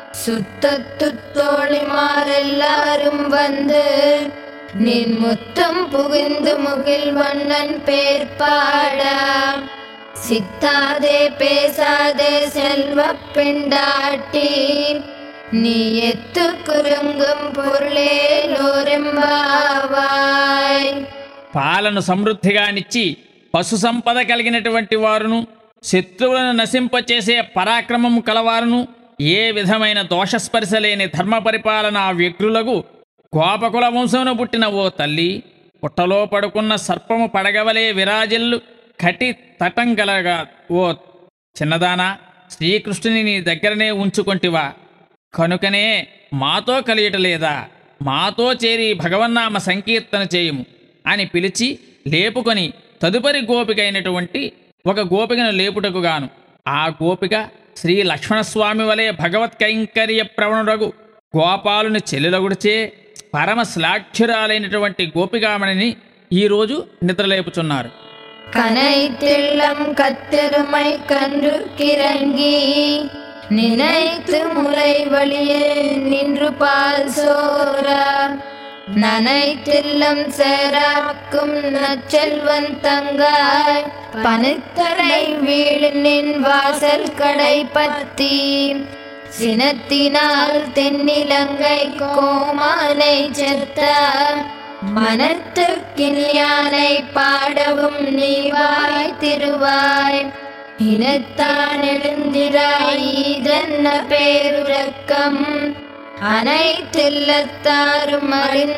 சுத்தத்துத்தோழிமாரெல்லாரும் வந்து நின் முத்தம் புகுந்து முகில் வண்ணன் பேர்பாடா சித்தாதே பேசாதே செல்வ பெண்டாட்டி நீ எத்து குறுங்கும் பொருளேலோరెంబావాయ్. పాలను సమృద్ధిగానిచ్చి పశు సంపద కలిగినటువంటి వారును శత్రువులను నశింపచేసే పరాక్రమము కలవారును ఏ విధమైన దోషస్పర్శ లేని ధర్మ పరిపాలనా వ్యగ్రులకు గోపకుల వంశమును పుట్టిన ఓ తల్లి, పుట్టలో పడుకున్న సర్పము పడగవలే విరాజిల్లు కటి తటంగలగా ఓ చిన్నదానా, శ్రీకృష్ణుని నీ దగ్గరనే ఉంచుకొంటివా? కనుకనే మాతో కలియటలేదా? మాతో చేరి భగవన్నామ సంకీర్తన చేయము అని పిలిచి లేపుకొని తదుపరి గోపిక అయినటువంటి ఒక గోపికను లేపుటకుగాను ఆ గోపిక శ్రీ లక్ష్మణస్వామి వలె భగవత్ కైంకర్య ప్రవణుడగు గోపాలుని చెల్లెలగుడిచే పరమ శ్లాఘ్యురాలైనటువంటి గోపికామణిని ఈరోజు నిద్రలేపుచున్నారు. கனைத்திள்ளம் கத்தெருமை கன்று கிறங்கி நினைத்து முலை வழியே நின்று பால் சோர நனைத்தில்லம் சேராக்கும் நச்செல்வன் தங்காய் பனித்தரை வீழ் நின் வாசல் கடை பத்தி சினத்தினால் தென்னிலங்கை கோமானை செத்த மனத்துக்கினியானை பாடவும் நீவாய் திருவாய் இனத்தான் எழுந்திராய் இதன்ன பேருரக்கம் அனைத்தில்லத்தாரும்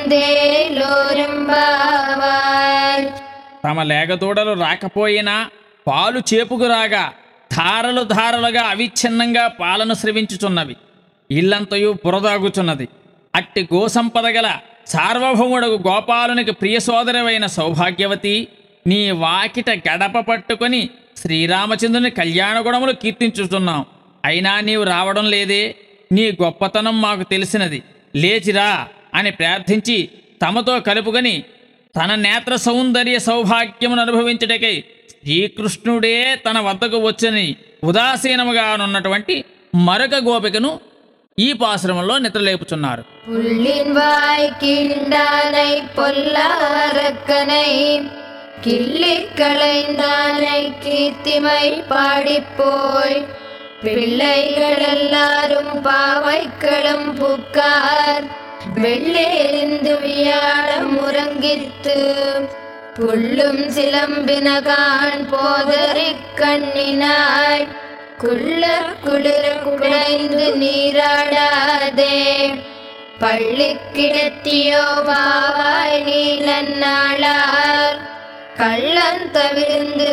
அறிந்தேலோరెంబావాయ్. తమ లేగదూడలు రాకపోయినా పాలు చేపుకురాగా ధారలు ధారలుగా అవిచ్ఛిన్నంగా పాలను స్రవించుచున్నవి. ఇల్లంతయు బురదాగుచున్నది. అట్టి గోసంపద గల సార్వభౌముడకు గోపాలునికి ప్రియ సోదరవైన సౌభాగ్యవతి, నీ వాకిట గడప పట్టుకొని శ్రీరామచంద్రుని కళ్యాణ గుణములు కీర్తించుతున్నాం. అయినా నీవు రావడం లేదే? నీ గొప్పతనం మాకు తెలిసినది, లేచిరా అని ప్రార్థించి తమతో కలుపుకొని తన నేత్ర సౌందర్య సౌభాగ్యమును అనుభవించుటకై శ్రీకృష్ణుడే తన వద్దకు వచ్చని ఉదాసీనముగా ఉన్నటువంటి మరొక గోపికను ఈ పాశ్రమంలో నిద్రలేపుచున్నారు. புள்ளின் வாய் கீண்டானை பொல்லாரக்கனை கிள்ளி களைந்தானை கீர்த்திமை பாடிப்போய் பிள்ளைகள் எல்லாரும் பாவைக்களும் புக்கார் வெள்ளேந்து வியாழம் முறங்கித்து புள்ளும் சிலம்பினகான் போதறிக் கண்ணினாய் குள்ள குளிர குடைந்து நீராடாதே பள்ளி கிடத்தியோ பாவாய் நீலன்னாளார் கள்ளன் தவிர்ந்து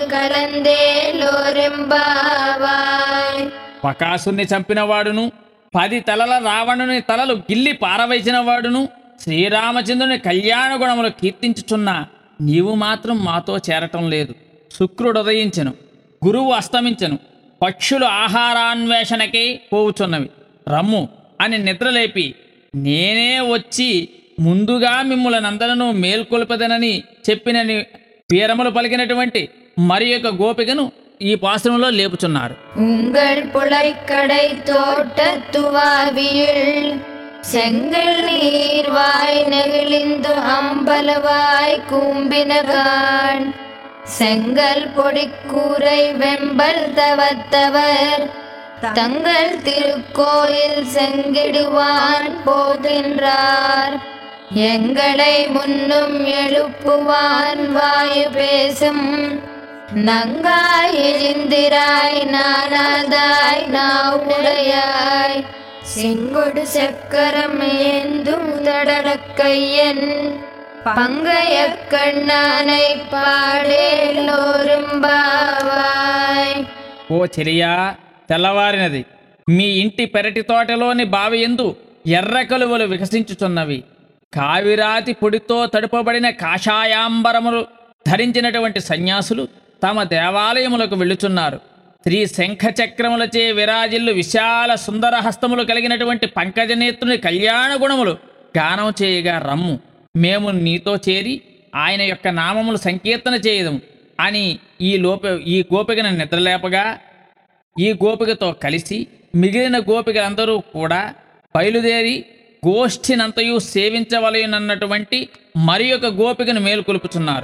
కలందేలోరెంబావాయ్. బకాసుని చంపినవాడును పది తలల రావణుని తలలు గిల్లి పారవేసిన వాడును శ్రీరామచంద్రుని కళ్యాణ గుణములు కీర్తించుచున్న నీవు మాత్రం మాతో చేరటం లేదు. శుక్రుడుదయించెను, గురువు అస్తమించెను, పక్షులు ఆహారాన్వేషణకే పోవుచున్నవి. రమ్ము అని నిద్రలేపి నేనే వచ్చి ముందుగా మిమ్ములనందరూ మేల్కొల్పదనని చెప్పినని వీరములు పలికినటువంటి మరి యొక్క గోపికను ఈ పాశ్రమంలో లేపుచున్నారు. உங்கள் புழைக்கடை தோட்டத்துவாவியில் செங்கல் நீர்வாய் நெகிழிந்து அம்பலவாய் கூம்பினகான் செங்கல் பொடிக்கூரை வெம்பல் தவத்தவர் தங்கள் திருக்கோயில் செங்கிடுவான் போகின்றார். எங்களை முன்னும் எழுப்புவான் வாயு பேசும். நங்காய் எழுந்திராய் நானாதாய் நாவுடையாய். செங்கொடு சக்கரம் ஏந்தும் தடக்கையன் பங்கைய கண்ணானை பாடேలోரும் బావాయ్. ఓ చెరియా, తెల్లవారినది. మీ ఇంటి పెరటి తోటలోని బావి యందు ఎర్ర కలువలు వికసించుచున్నవి. కావిరాతి పొడితో తడుపబడిన కాషాయాంబరములు ధరించినటువంటి సన్యాసులు తమ దేవాలయములకు వెళ్ళుచున్నారు. శ్రీ శంఖచక్రములచే విరాజిల్లు విశాల సుందర హస్తములు కలిగినటువంటి పంకజనేత్రుని కళ్యాణ గుణములు గానం చేయగా రమ్ము, మేము నీతో చేరి ఆయన యొక్క నామములు సంకీర్తన చేయదము అని ఈ లోప ఈ గోపికను నిద్రలేపగా, ఈ గోపికతో కలిసి మిగిలిన గోపికలందరూ కూడా బయలుదేరి గోష్ఠినంతయు సేవించవలయనన్నటువంటి మరి యొక్క గోపికను మేలుకొలుపుచున్నారు.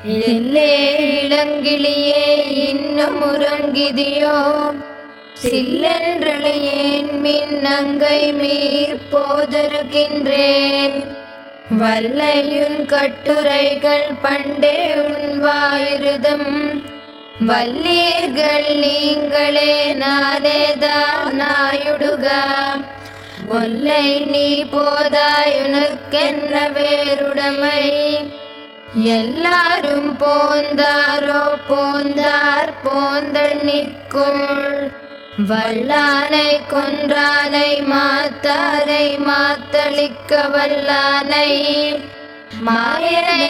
இளங்கிளியே இன்னும் உறங்கிதியோ, சில்லென்றழையேன் மின்னங்கை மீர் போதருகின்றேன். வல்லையுன் கட்டுரைகள் பண்டே உன்வாயிருதம். வல்லீர்கள் நீங்களே நானேதான் நாயுடுகா. ஒல்லை நீ போதாயுனக்கென்ன வேறுடமை. எல்லாரும் போந்தாரோ போந்தார் போந்தண்ணிக்குள். வல்லானை கொன்றானை மாத்தாரை மாத்தளிக்க வல்லானை. మాయనై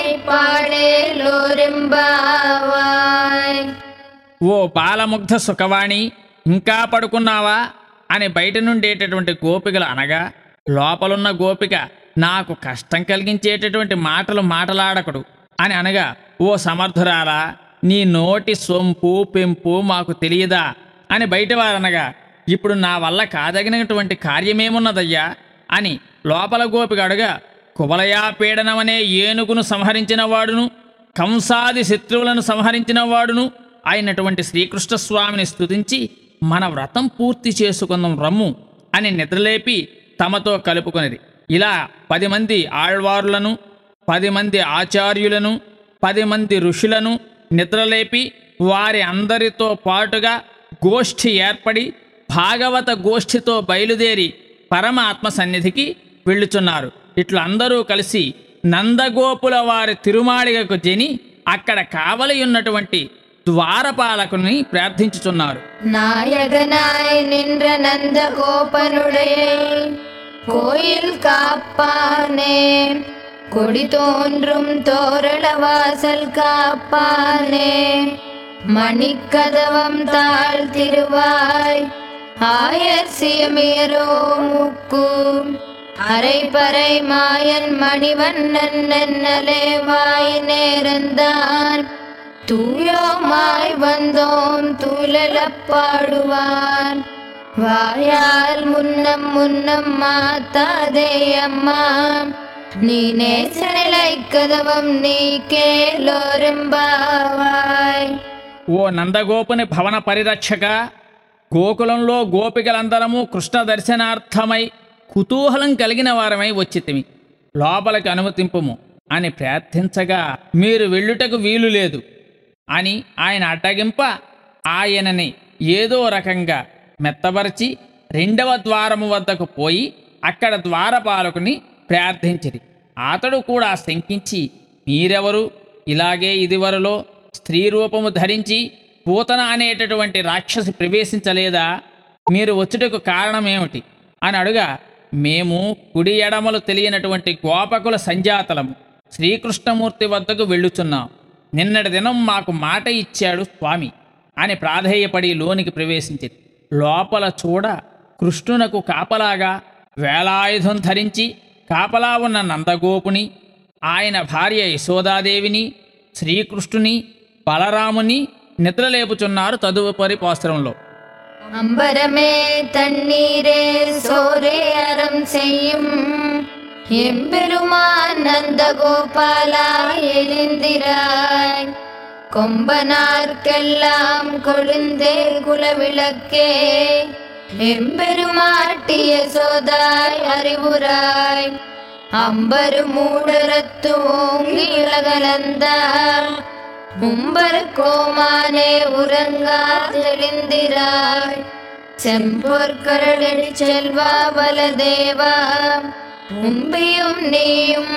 పాడేలోరింబావాయ్. ఓ బాలముగ్ధ సుఖవాణి, ఇంకా పడుకున్నావా అని బయట నుండేటటువంటి గోపికలు అనగా, లోపలున్న గోపిక నాకు కష్టం కలిగించేటటువంటి మాటలు మాటలాడకడు అని అనగా, ఓ సమర్థురాలా, నీ నోటి సొంపు పెంపు మాకు తెలియదా అని బయటవారనగా, ఇప్పుడు నా వల్ల కాదగినటువంటి కార్యమేమున్నదయ్యా అని లోపల గోపిక అడుగా, కువలయా పీడనమనే ఏనుగును సంహరించిన వాడును కంసాది శత్రువులను సంహరించిన వాడును అయినటువంటి శ్రీకృష్ణస్వామిని స్తుతించి మన వ్రతం పూర్తి చేసుకుందాం రమ్ము అని నిద్రలేపి తమతో కలుపుకొనిది. ఇలా పది మంది ఆళ్వారులను, పది మంది ఆచార్యులను, పది మంది ఋషులను నిద్రలేపి వారి అందరితో పాటుగా గోష్ఠి ఏర్పడి భాగవత గోష్ఠితో బయలుదేరి పరమాత్మ సన్నిధికి వెళ్ళుచున్నారు. ఇట్లా అందరూ కలిసి నందగోపుల వారి తిరుమాళిగకు జని అక్కడ కావలి ఉన్నటువంటి ద్వారపాలకుని ప్రార్థించుచున్నారు. நாயகனாய் நின்ற நந்த கோபனுடைய கோயில் காப்பானே. கொடி தோன்றும் தோரண வாசல் காப்பானே. மணிக்கதவம் தாழ் திருவாய் ஆயசியமேரோ முக்கு. அரைப்பறை மாயன் மணிவண்ணன் நன்னலே வாய் நேர்ந்தான். தூயோமாய் வந்தோம் துலலப்பாடுவான். வாயால் முன்னம் முன்னம் மாத்தாதே அம்மா. நீ நேசநிலை கதవం నీకేలోరింబావాయ్. ఓ నందగోపుని భవన పరిరక్షక, గోకులంలో గోపికలందరము కృష్ణ దర్శనార్థమై కుతూహలం కలిగిన వారమై వచ్చితిమి, లోపలికి అనుమతింపుము అని ప్రార్థించగా, మీరు వెళ్ళుటకు వీలు లేదు అని ఆయన అడ్డగింప ఆయనని ఏదో రకంగా మెత్తబరిచి రెండవ ద్వారము వద్దకు పోయి అక్కడ ద్వారపాలకుని ప్రార్థించిరి. అతడు కూడా శంకించి, మీరెవరు? ఇలాగే ఇదివరలో స్త్రీ రూపము ధరించి పూతన అనేటటువంటి రాక్షసి ప్రవేశించలేదా? మీరు వచ్చుటకు కారణమేమిటి అని అడుగా, మేము కుడి ఎడమలు తెలియనటువంటి గోపకుల సంజాతలము శ్రీకృష్ణమూర్తి వద్దకు వెళ్ళుచున్నాం. నిన్నటి దినం మాకు మాట ఇచ్చాడు స్వామి అని ప్రాధేయపడి లోనికి ప్రవేశించింది. లోపల చూడ కృష్ణునకు కాపలాగా వేలాయుధం ధరించి కాపలా ఉన్న నందగోపుని, ఆయన భార్య యశోదాదేవిని, శ్రీకృష్ణుని, బలరాముని నిద్రలేపుచున్నారు తదుపరి పాస్త్రంలో. அம்பரமே தண்ணீரே சோரே அறம் செய்யும் எம்பெருமான் நந்தகோபாலா எழுந்திராய். கொம்பனார்க்கெல்லாம் கொழுந்தே குலவிளக்கே எம்பெருமாட்டி யசோதாய் அறிவுராய் அம்பரு மூடரத்து ஓங்கி உலகலந்தார் மும்பர் கோமானே உறங்கா தெளிந்திராய் செம்பொற்கரளடி செல்வா பலதேவா உம்பியும் நீயும்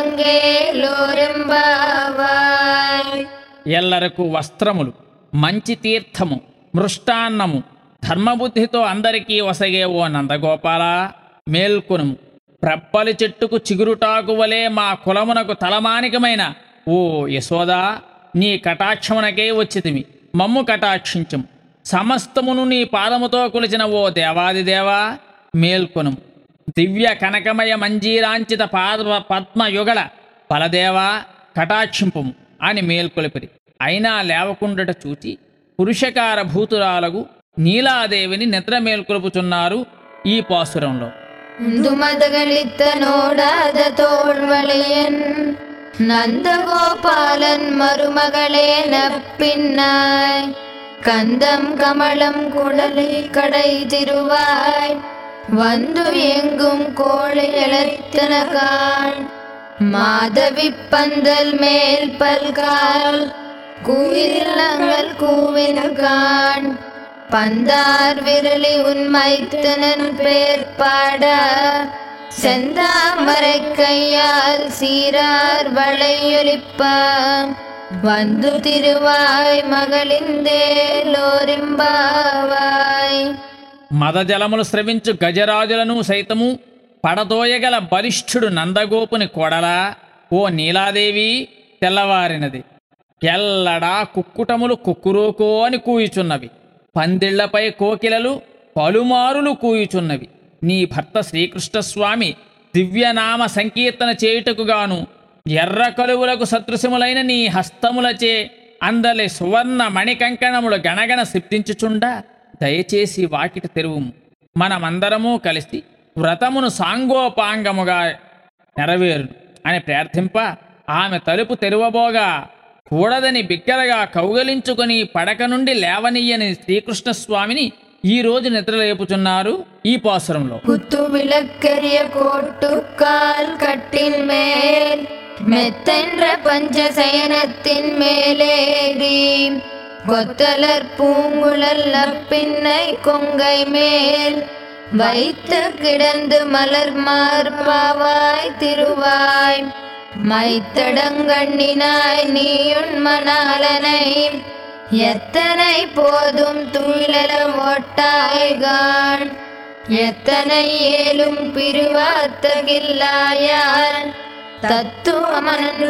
ఉరంగేలోరెంబావాయ్. ఎల్లరకు వస్త్రములు, మంచి తీర్థము, మృష్టాన్నము, ధర్మబుద్ధితో అందరికీ వసగే ఓ నందగోపాల మేల్కొనుము. ప్రప్పలి చెట్టుకు చిగురుటాకు వలె మా కులమునకు తలమానికమైన ఓ యశోదా, నీ కటాక్షమునకే వచ్చితిమి, మమ్ము కటాక్షించుము. సమస్తమును నీ పాదముతో కొలిచిన ఓ దేవాదిదేవా మేల్కొనుము. దివ్య కనకమయ మంజీరాంచిత పాద పద్మయుగళ బలదేవా కటాక్షింపుము అని మేల్కొలిపిరి. అయినా లేవకుండట చూచి పురుషకార భూతురాలగు నీలాదేవిని నిద్ర మేల్కొలుపుచున్నారు ఈ పాసురంలో. உந்துமதகளித்த நோடாத தோள்வளையன் நந்தகோபாலன் மருமகளே நப்பின்னாய் கந்தம் கமலம் குடலி கடை திருவாய் வந்து எங்கும் கோழி எழத்தனகான் மாதவி பந்தல் மேல் பல்கால் கூவிலங்கள் கூவினகான் பந்தார் விரலி உன்மைத்தனன் பேர் பாட செந்தாமரை கையால் சீரார் வளையொலிப்ப வந்து திருவாய் మగలిందేలోరింబావాయ్. మదజలములు స్రవించు గజరాజులను సైతము పడదోయగల బలిష్ఠుడు నందగోపుని కొడలా ఓ నీలాదేవి తెల్లవారినది. ఎల్లడా కుక్కుటములు కుక్కురోకో అని కూయుచున్నవి. పందిళ్లపై కోకిలలు పలుమారులు కూయుచున్నవి. నీ భర్త శ్రీకృష్ణస్వామి దివ్యనామ సంకీర్తన చేయుటకుగాను ఎర్ర కలువులకు సదృశములైన నీ హస్తములచే అందలి సువర్ణ మణికంకణములు గణగణ సిద్ధించుచుండా దయచేసి వాకిట తెరువుము. మనమందరము కలిసి వ్రతమును సాంగోపాంగముగా నెరవేరును అని ప్రార్థింప ఆమె తలుపు తెరువబోగా కూడదని బిగ్గరగా కౌగలించుకొని పడక నుండి లేవనీయని శ్రీకృష్ణస్వామిని ఈ రోజు నిద్రలేపుచున్నారు ఈ పాసురంలో. குத்து விளக்கரிய கோட்டுக்கால் கட்டின் மேல் மெத்தென்ற பஞ்சசயனத்தின் மேலேறி கொத்தலர் பூங்குழல் அப்பின்னை கொங்கை மேல் வைத்து கிடந்து மலர் மார்பாவாய் திருவாய் மைத்தடங்கண்ணினாய் நீயுன் மணாலனை எத்தனை போதும் துயிலல ஓட்டாய்கான் எத்தனை ஏலும் பிரிவாத்தகில்லாயான் తత్తువమను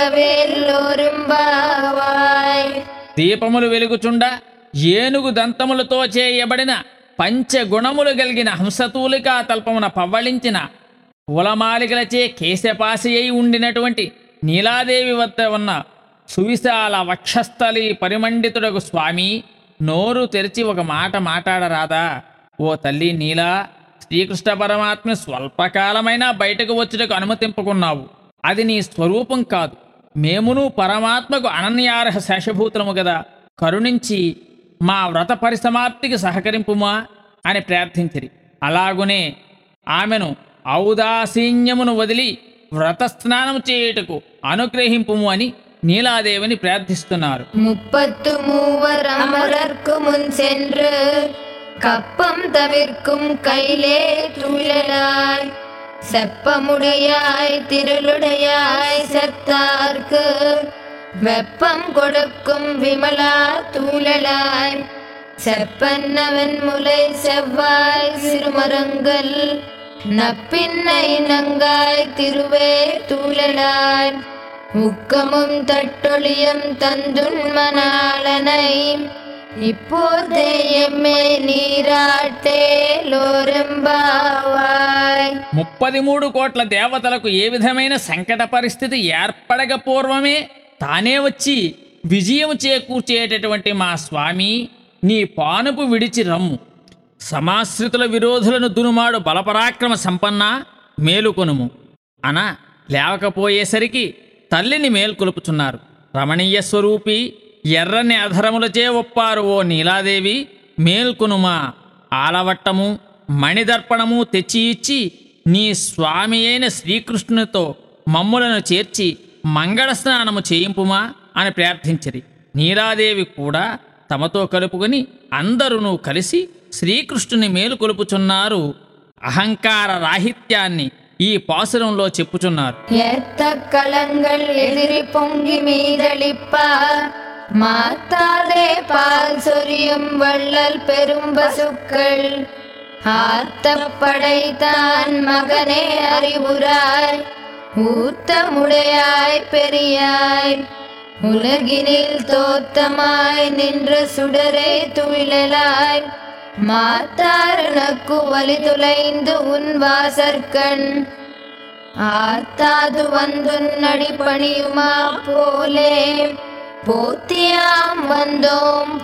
తగవేల్లోరింబావాయ్. దీపములు వెలుగుచుండ ఏనుగు దంతములతో చేయబడిన పంచగుణములు కలిగిన హంసతూలికా తల్పమున పవ్వళించిన పూలమాలికలచే కేశపాసి అయి ఉండినటువంటి నీలాదేవి వద్ద ఉన్న సువిశాల వక్షస్థలి పరిమండితుడకు స్వామి నోరు తెరిచి ఒక మాట మాట్లాడరాదా? ఓ తల్లి నీలా, శ్రీకృష్ణ పరమాత్మ స్వల్పకాలమైనా బయటకు వచ్చుటకు అనుమతింపుకున్నావు. అది నీ స్వరూపం కాదు. మేమును పరమాత్మకు అనన్యార్హ శేషభూతము గదా, కరుణించి మా వ్రత పరిసమాప్తికి సహకరింపుమా అని ప్రార్థించిరి. అలాగునే ఆమెను ఔదాసీన్యమును వదిలి వ్రత స్నానం చేయుటకు అనుగ్రహింపుము అని నీలాదేవిని ప్రార్థిస్తున్నారు. முப்பத்து மூவர் அமரர்க்கு முன் சென்று கப்பம் தவிர்க்கும் கையிலே துயிலாய் செப்பமுடையாய் திருளுடையாய் செத்தார்க்கு வெப்பம் கொடுக்கும் விமலா தூளலாய் செப்பன்னவன் முலை செவ்வாய் சிறுமரங்கள் நப்பின்னை நங்காய் திருவே தூளலாய் உக்கமும் தட்டொழியம் தந்துன்மனாளனை இப்போதே எம்மே నీరాటేలోరెంబావాయ్. ముప్పది మూడు కోట్ల దేవతలకు ఏ విధమైన సంకట పరిస్థితి ఏర్పడక పూర్వమే తానే వచ్చి విజయం చేకూర్చేటటువంటి మా స్వామి నీ పానుపు విడిచి రమ్ము. సమాశ్రితుల విరోధులను దునుమాడు బలపరాక్రమ సంపన్న మేలుకొనుము అన లేవకపోయేసరికి తల్లిని మేల్కొలుపుచున్నారు. రమణీయ స్వరూపి ఎర్రని అధరములచే ఒప్పారు ఓ నీలాదేవి మేల్కొనుమా ఆలవట్టము మణిదర్పణము తెచ్చి ఇచ్చి నీ స్వామి అయిన శ్రీకృష్ణునితో మమ్ములను చేర్చి మంగళ స్నానము చేయింపుమా అని ప్రార్థించిరి. నీరాదేవి కూడా తమతో కలుపుకొని అందరూ కలిసి శ్రీకృష్ణుని మేలుకొలుపుచున్నారు. అహంకార రాహిత్యాన్ని ఈ పాసురంలో చెప్పుచున్నారు. எத்த கலங்கள் எதிரி பொங்கி மீதளிப்ப மாத்தாதே பால் சொரியும் வள்ளல் பெரும் பசுக்கள் ஆத்த படைத்தான் மகனே அறிவுராய் ஊத்தமுடையாய் பெரியாய் உலகினில் தோத்தமாய் நின்ற சுடரே துயிலாய் மாத்தாரனுக்கு வலி துளைந்து உன் வாசற்கண் ஆத்தாது வந்துன்னடி பணியுமா போலே போத்தியாம் வந்தோம்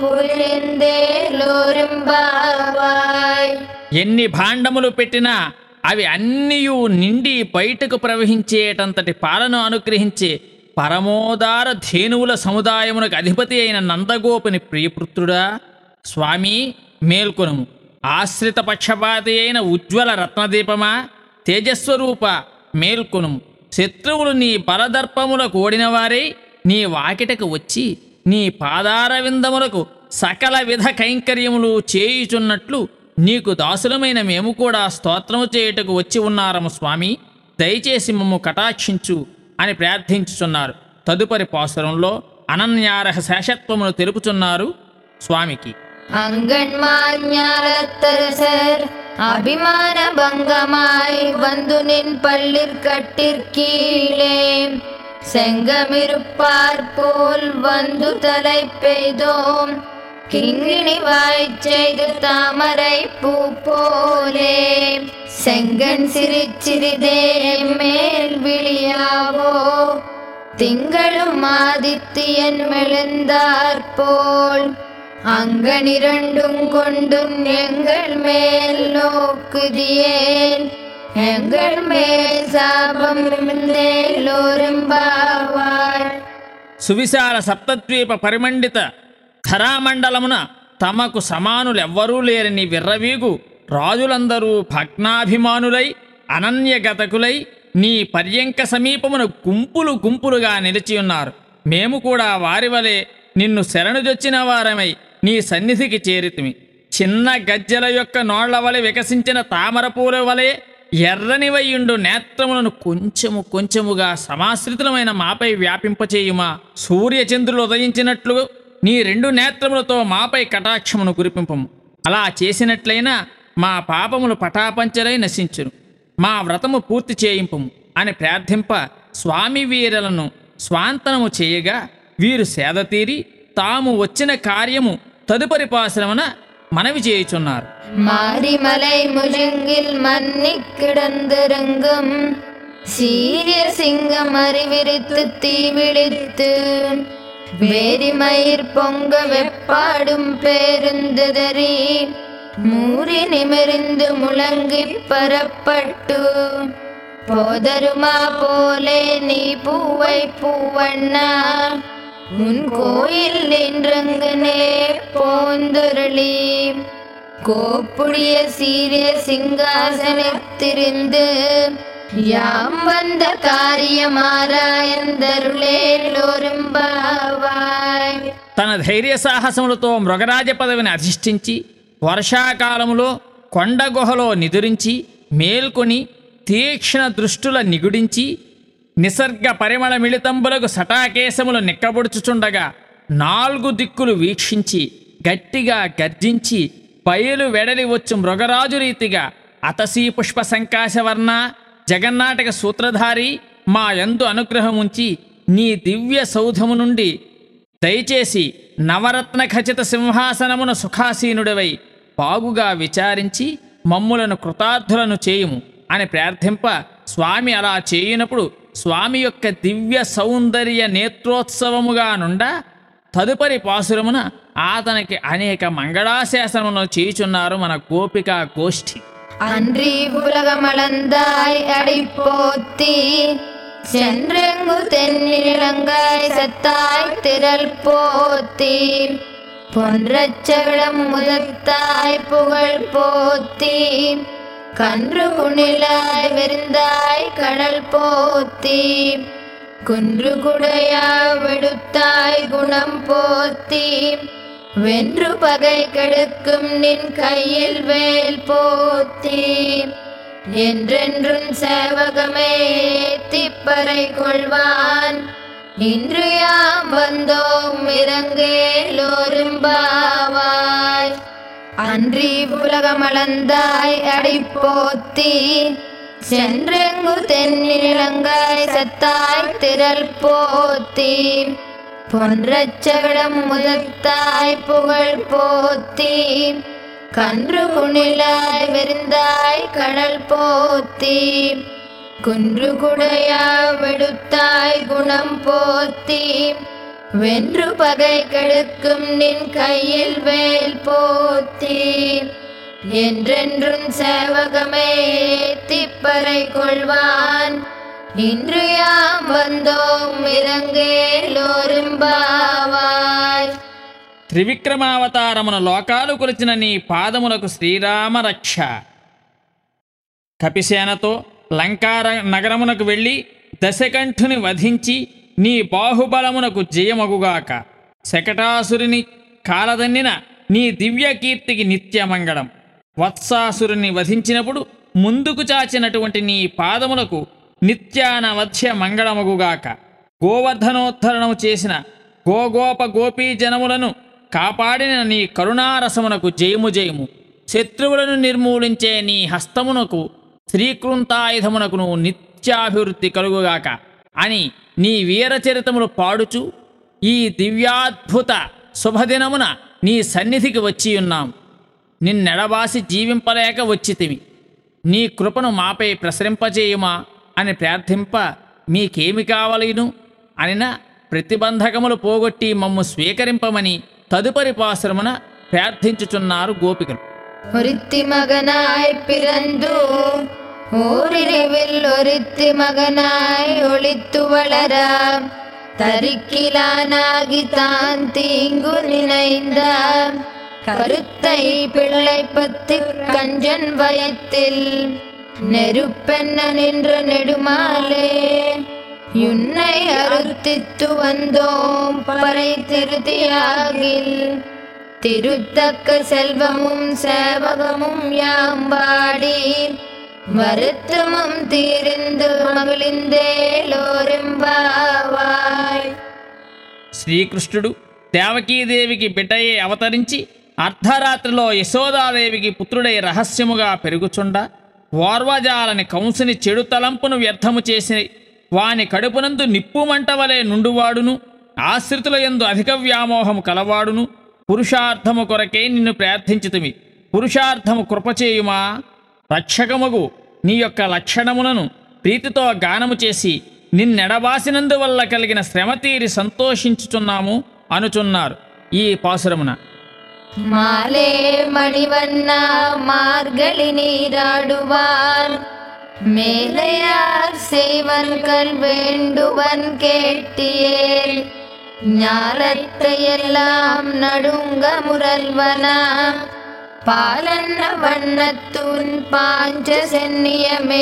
పులిందేలోరింబావాయ్. ఎన్ని భాండములు పెట్టినా అవి అన్నీయూ నిండి బయటకు ప్రవహించేటంతటి పాలను అనుగ్రహించే పరమోదార ధేనువుల సముదాయమునకు అధిపతి అయిన నందగోపుని ప్రియపుత్రుడా స్వామి మేల్కొనుము. ఆశ్రిత పక్షపాతి అయిన ఉజ్వల రత్నదీపమా తేజస్వరూప మేల్కొనుము. శత్రువులు నీ బలదర్పములకు ఓడినవారే నీ వాకిటకు వచ్చి నీ పాదార విందములకు సకల విధ కైంకర్యములు చేయుచున్నట్లు నీకు దాసులమైన మేము కూడా స్తోత్రము చేయుటకు వచ్చి ఉన్నారము స్వామి, దయచేసి మమ్ము కటాక్షించు అని ప్రార్థించుచున్నారు. తదుపరి పాసురంలో అనన్యారహ శేషత్వమును తెలుపుచున్నారు స్వామికి. அங்கன்மாஞாலத்தரசர் அபிமான பங்கமாய் வந்து நின் பள்ளிற்கட்டிற்கீழே செங்கமிருப்பார் போல் வந்து தலை பெய்தோம் கிங்கிணி வாய்ச் செய்து தாமரை பூ போலே செங்கன் சிரிச்சிறிதே மேல் விழியாவோ திங்களும் ஆதித்யன் மெழுந்தார் போல் அங்கனிரண்டும் கொண்டும் எங்கள் மேல் நோக்குதியேன் எங்கள் மேல் சாபம் மேலோరింబావాయ్. సువిశాల సప్తద్వీప పరిమండిత ధరామండలమున తమకు సమానులెవ్వరూ లేరని విర్రవీగు రాజులందరూ భగ్నాభిమానులై అనన్యగతకులై నీ పర్యంక సమీపమున గుంపులు గుంపులుగా నిలిచియున్నారు. మేము కూడా వారి వలె నిన్ను శరణుజొచ్చిన వారమై నీ సన్నిధికి చేరితిమి. చిన్న గజ్జల యొక్క నోళ్ల వలె వికసించిన తామరపూల వలె ఎర్రనివయ్యుండు నేత్రములను కొంచెము కొంచెముగా సమాశ్రితులమైన మాపై వ్యాపింపచేయుమా. సూర్యచంద్రులు ఉదయించినట్లు నీ రెండు నేత్రములతో మాపై కటాక్షమును కురిపింపము. అలా చేసినట్లయినా మా పాపములు పటాపంచలై నశించును, మా వ్రతము పూర్తి చేయింపము అని ప్రార్థింప స్వామి వీరలను స్వాంతనము చేయగా వీరు సేదతీరి తాము వచ్చిన కార్యము తదుపరి పాసురమున మనవి చేయుచున్నారు. மாரிமலை முழுங்கில் மன்னி கிடந்திறங்கும் சீரிய சிங்கம் அறிவிரித்து தீவிழித்து வேரிமயிர் பொங்க வெப்பாடும் பேருந்துதறி மூறி நிமிர்ந்து முழங்கி பரப்பட்டு போதருமா போலே நீ பூவை பூவண்ணா உன் கோயில் நின்றங்கனே போந்தருளி கோப்புடைய சீரிய சிங்காசனத்திருந்து யாம் வந்த కార్యమారాయందరులేలోరింబావాయ్. తన ధైర్య సాహసములతో మృగరాజ పదవిని అధిష్ఠించి వర్షాకాలములో కొండ గుహలో నిదురించి మేల్కొని తీక్ష్ణ దృష్టుల నిగుడించి నిసర్గ పరిమళ మిళితంబులకు సటాకేశములు నిక్కబొడుచుచుండగా నాలుగు దిక్కులు వీక్షించి గట్టిగా గర్జించి పైలు వెడలి వచ్చు మృగరాజు రీతిగా అతసీ పుష్ప సంకాశవర్ణ జగన్నాటక సూత్రధారి మా యందు అనుగ్రహముంచి నీ దివ్య సౌధము నుండి దయచేసి నవరత్న ఖచిత సింహాసనమున సుఖాసీనుడవై బాగుగా విచారించి మమ్ములను కృతార్థులను చేయుము అని ప్రార్థింప స్వామి అలా చేయునప్పుడు స్వామి యొక్క దివ్య సౌందర్య నేత్రోత్సవముగా నుండా తదుపరి పాసురమున అతనికి అనేక మంగళాశాసనములను చేయుచున్నారు మన గోపికా గోష్ఠి. அன்றி உலகமளந்தாய் அடிப்போத்தி சென்றெங்கு தென்னிலங்காய் சத்தாய் திரள் போத்தி பொன்றச்சகடம் முதத்தாய் புகழ் போத்தி கன்று குணிலாய் விருந்தாய் கடல் போத்தி குன்று குடையா விடுத்தாய் குணம் போத்தி வென்று பகை கெடுக்கும் நின் கையில் வேல் போத்தி என்றென்றும் சேவகமே திப்பறை கொள்வான் இன்று யாம் வந்தோம் இறங்கேலோரும்பாவாய் அன்றி உலகமளந்தாய் அடிப்போத்தி சென்றெங்கு தென்னிலங்காய் சத்தாய் திரள் போத்தி பொன்றச்சகடம் முதத்தாய் புகழ் போத்தி கன்று குணிலாய் விருந்தாய் கடல் போத்தி குன்று குடையா விடுத்தாய் குணம் போத்தி வென்று பகை கெடுக்கும் நின் கையில் வேல் போத்தி என்றென்றும் சேவகமே திப்பறை கொள்வான் இன்று யாம் வந்தோம் இறங்கேலோரும்பாவாய் త్రివిక్రమావతారమున లోకాలు కొలిచిన నీ పాదములకు శ్రీరామ రక్ష. కపిసేనతో లంకార నగరమునకు వెళ్ళి దశకంఠుని వధించి నీ బాహుబలమునకు జయమగుగాక. శకటాసురుని కాలదన్నిన నీ దివ్యకీర్తికి నిత్యమంగళం. వత్సాసురుని వధించినప్పుడు ముందుకు చాచినటువంటి నీ పాదములకు నిత్యానవధ్య మంగళమగుగాక. గోవర్ధనోద్ధరణము చేసిన గోగోప గోపీ జనములను కాపాడిన నీ కరుణారసమునకు జయము జయము. శత్రువులను నిర్మూలించే నీ హస్తమునకు శ్రీకృంతాయుధమునకును నిత్యాభివృద్ధి కలుగుగాక అని నీ వీరచరితములు పాడుచు ఈ దివ్యాద్భుత శుభదినమున నీ సన్నిధికి వచ్చియున్నాం. నిన్నెడబాసి జీవింపలేక వచ్చితిమి. నీ కృపను మాపై ప్రసరింపజేయుమా అని ప్రార్థింప మీకేమి కావలేను అనిన ప్రతిబంధకములు పోగొట్టి మమ్ము స్వీకరింపమని తదుపరి పాసురమున ప్రార్థించుచున్నారు గోపికలు. ஒருத்தி மகனாய் பிறந்து ஓரிரவில் ஒருத்தி மகனாய் ஒளித்து வளர தரிக்கிலானாகி தான் தீங்கு நினைந்த கருத்தை பிள்ளை பத்து கஞ்சன் வயத்தில் நெருப்பென்ன நின்ற நெடுமாலே யுன்னை அறுத்தித்து வந்தோம் பறை திருத்தியாகில் திருத்தக்க செல்வமும் சேவகமும் யாம்பாடி வருத்தமும் தீர்ந்து మగిలిందేలోరింబావాయ్. శ్రీకృష్ణుడు దేవకీదేవికి బిడ్డయే అవతరించి అర్ధరాత్రిలో యశోదాదేవికి పుత్రుడై రహస్యముగా పెరుగుచుండ ఓర్వజాలని కంసుని చెడు తలంపును వ్యర్థము చేసి వాని కడుపునందు నిప్పుమంటవలే నుండువాడును ఆశ్రితుల యందు అధిక వ్యామోహము కలవాడును పురుషార్థము కొరకే నిన్ను ప్రార్థించితిమి. పురుషార్థము కృపచేయుమా. రక్షకముగు నీ యొక్క లక్షణములను ప్రీతితో గానము చేసి నిన్నెడబాసినందువల్ల కలిగిన శ్రమ తీరి సంతోషించుచున్నాము అనుచున్నారు ఈ పాసురమున. மாலே மணிவண்ணா மார்கழி நீராடுவான் மேலையார் செய்வன் கல் வேண்டுவன் கேட்டியேல் ஞாலத்தை எல்லாம் நடுங்க முரல்வனாம் பாலன்ன வண்ணத்துன் பாஞ்ச சென்னியமே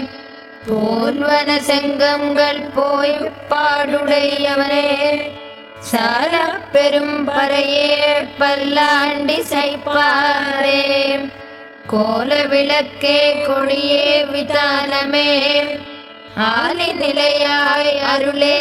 போல்வன செங்கங்கள் போய் பாடுடையவனே சால பெரும் பறையே பல்லாண்டி சைப்பாரே கோல விளக்கே கொடியே விதானமே ஆலி நிலையாய் அருளே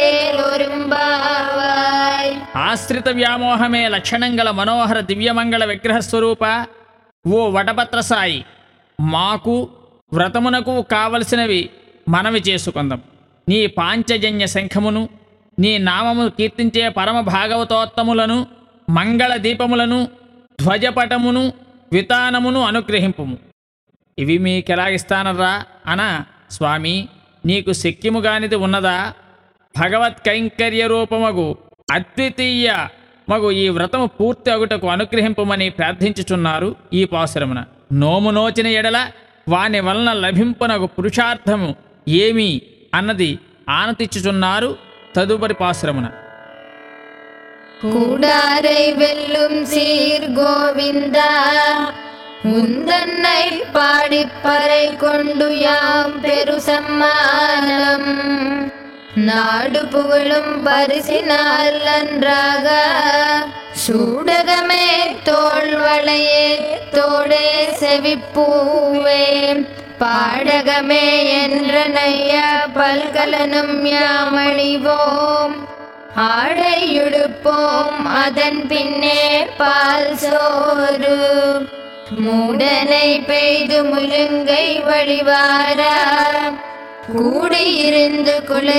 ஒரும்பாவாய். ఆశ్రిత వ్యామోహమే లక్షణం గల మనోహర దివ్యమంగళ విగ్రహ స్వరూప ఓ వటపత్రసాయి, మాకు వ్రతమునకు కావలసినవి మనవి చేసుకుందాం. నీ పాంచజన్య శంఖమును నీ నామము కీర్తించే పరమ భాగవతోత్తములను మంగళ దీపములను ధ్వజపటమును వితానమును అనుగ్రహింపుము. ఇవి మీకెలాగిస్తానరా అన స్వామి, నీకు శక్యముగానిది ఉన్నదా? భగవత్ కైంకర్య రూపమగు అద్వితీయ మగు ఈ వ్రతము పూర్తి అగుటకు అనుగ్రహింపమని ప్రార్థించుచున్నారు ఈ పాసురమున. నోము నోచిన ఎడల వాని వలన లభింపునగు పురుషార్థము ఏమి అన్నది ఆనతిచ్చుచున్నారు తదుపరి పాసురమున. கூடாரை வெல்லும் சீர் கோவிந்தா உந்தன்னை பாடிப்பறை கொண்டு யாம் பெரு சம்மானம் நாடு புகழும் பரிசினால் நன்றாக சூடகமே தோள்வளையே தோடே செவிப்பூவே பாடகமே என்ற நைய பல்கலனும் யாமணிவோம் ஆடையுடுப்போம் அதன் பின்னே பால் சோறு மூடனை பெய்து முழுங்கை வழிவாரா கூடியிருந்து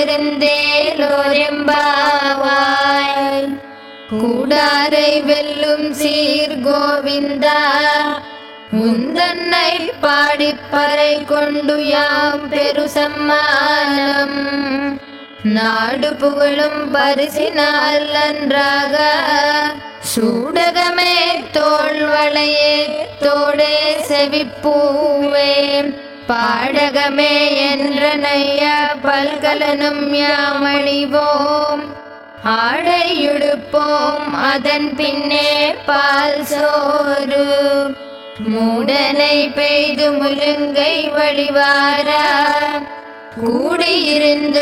குளிர்ந்தேலோரெம்பாவாய் கூடாரை வெல்லும் சீர் கோவிந்தா உந்தன்னை பாடிப்பறை கொண்டு யாம் பெரு சம்மானம் நாடு புகழும் பரிசினால் நன்றாக சூடகமே தோள்வளையே தோடே செவிப்பூவே பாடகமே என்ற நைய பல்கலனும் யாமணிவோம் ஆடையுடுப்போம் அதன் பின்னே பால் சோறு மூடனை பெய்து முழுங்கை வழிவாரா కూడియిరిందు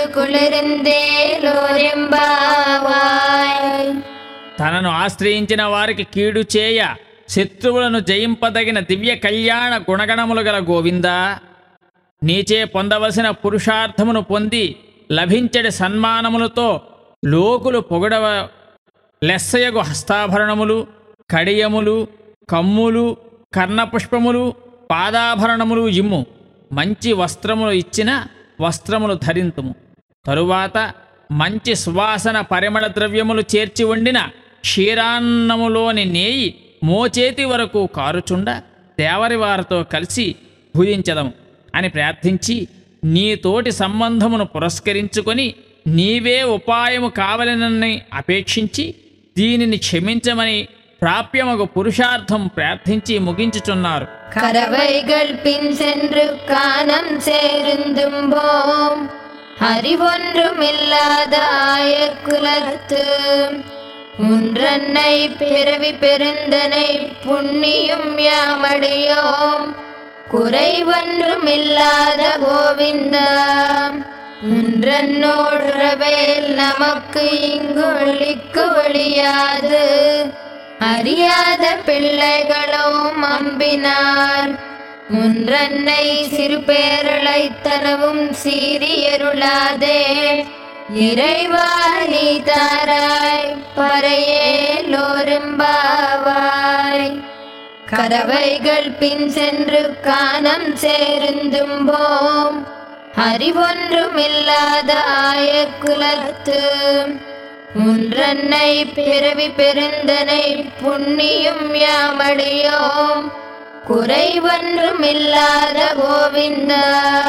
కుళిరిందేలోరెంబావాయ్ తనను ఆశ్రయించిన వారికి కీడు చేయ శత్రువులను జయింపదగిన దివ్య కళ్యాణ గుణగణములు గల గోవింద నీచే పొందవలసిన పురుషార్థమును పొంది లభించడి సన్మానములతో లోకులు పొగడవ లెస్సయగు హస్తాభరణములు కడియములు కమ్ములు కర్ణపుష్పములు పాదాభరణములు ఇమ్ము మంచి వస్త్రములు ఇచ్చిన వస్త్రములు ధరింతుము తరువాత మంచి సువాసన పరిమళ ద్రవ్యములు చేర్చి వండిన క్షీరాన్నములోని నేయి మోచేతి వరకు కారుచుండ దేవరి వారితో కలిసి భుజించదము అని ప్రార్థించి నీతోటి సంబంధమును పురస్కరించుకొని నీవే ఉపాయము కావలనని అపేక్షించి దీనిని క్షమించమని ప్రాప్యమగు పురుషార్థం ప్రార్థించి ముగించుచున్నారు. கரவைகள் பின் சென்று காணம் சேர்ந்தும்போம் அறிவொன்றுமில்லாத ஆய குலத்து உன்றன்னை பிறவி பெருந்தனை புண்ணியும் யாமடியோம் குறைவொன்றுமில்லாத கோவிந்தா உன்றன்னோடுறவேல் நமக்கு இங்கு ஒளிக்கு ஒளியாது அறியாத பிள்ளைகளும் அம்பினார் உன்றன்னை சிறு பேரழைத்தனவும் சீரியருளாதே இறைவா நீ தாராய் பறையேலோரெம்பாவாய் கரவைகள் பின் சென்று காணம் சேர்ந்தும்போம் அறிவொன்றுமில்லாத ஆய குலத்து உன்றன்னை பிறவி பெருந்தனை புண்ணியும் யாமடியோம் குறைவொன்றுமில்லாத கோவிந்தா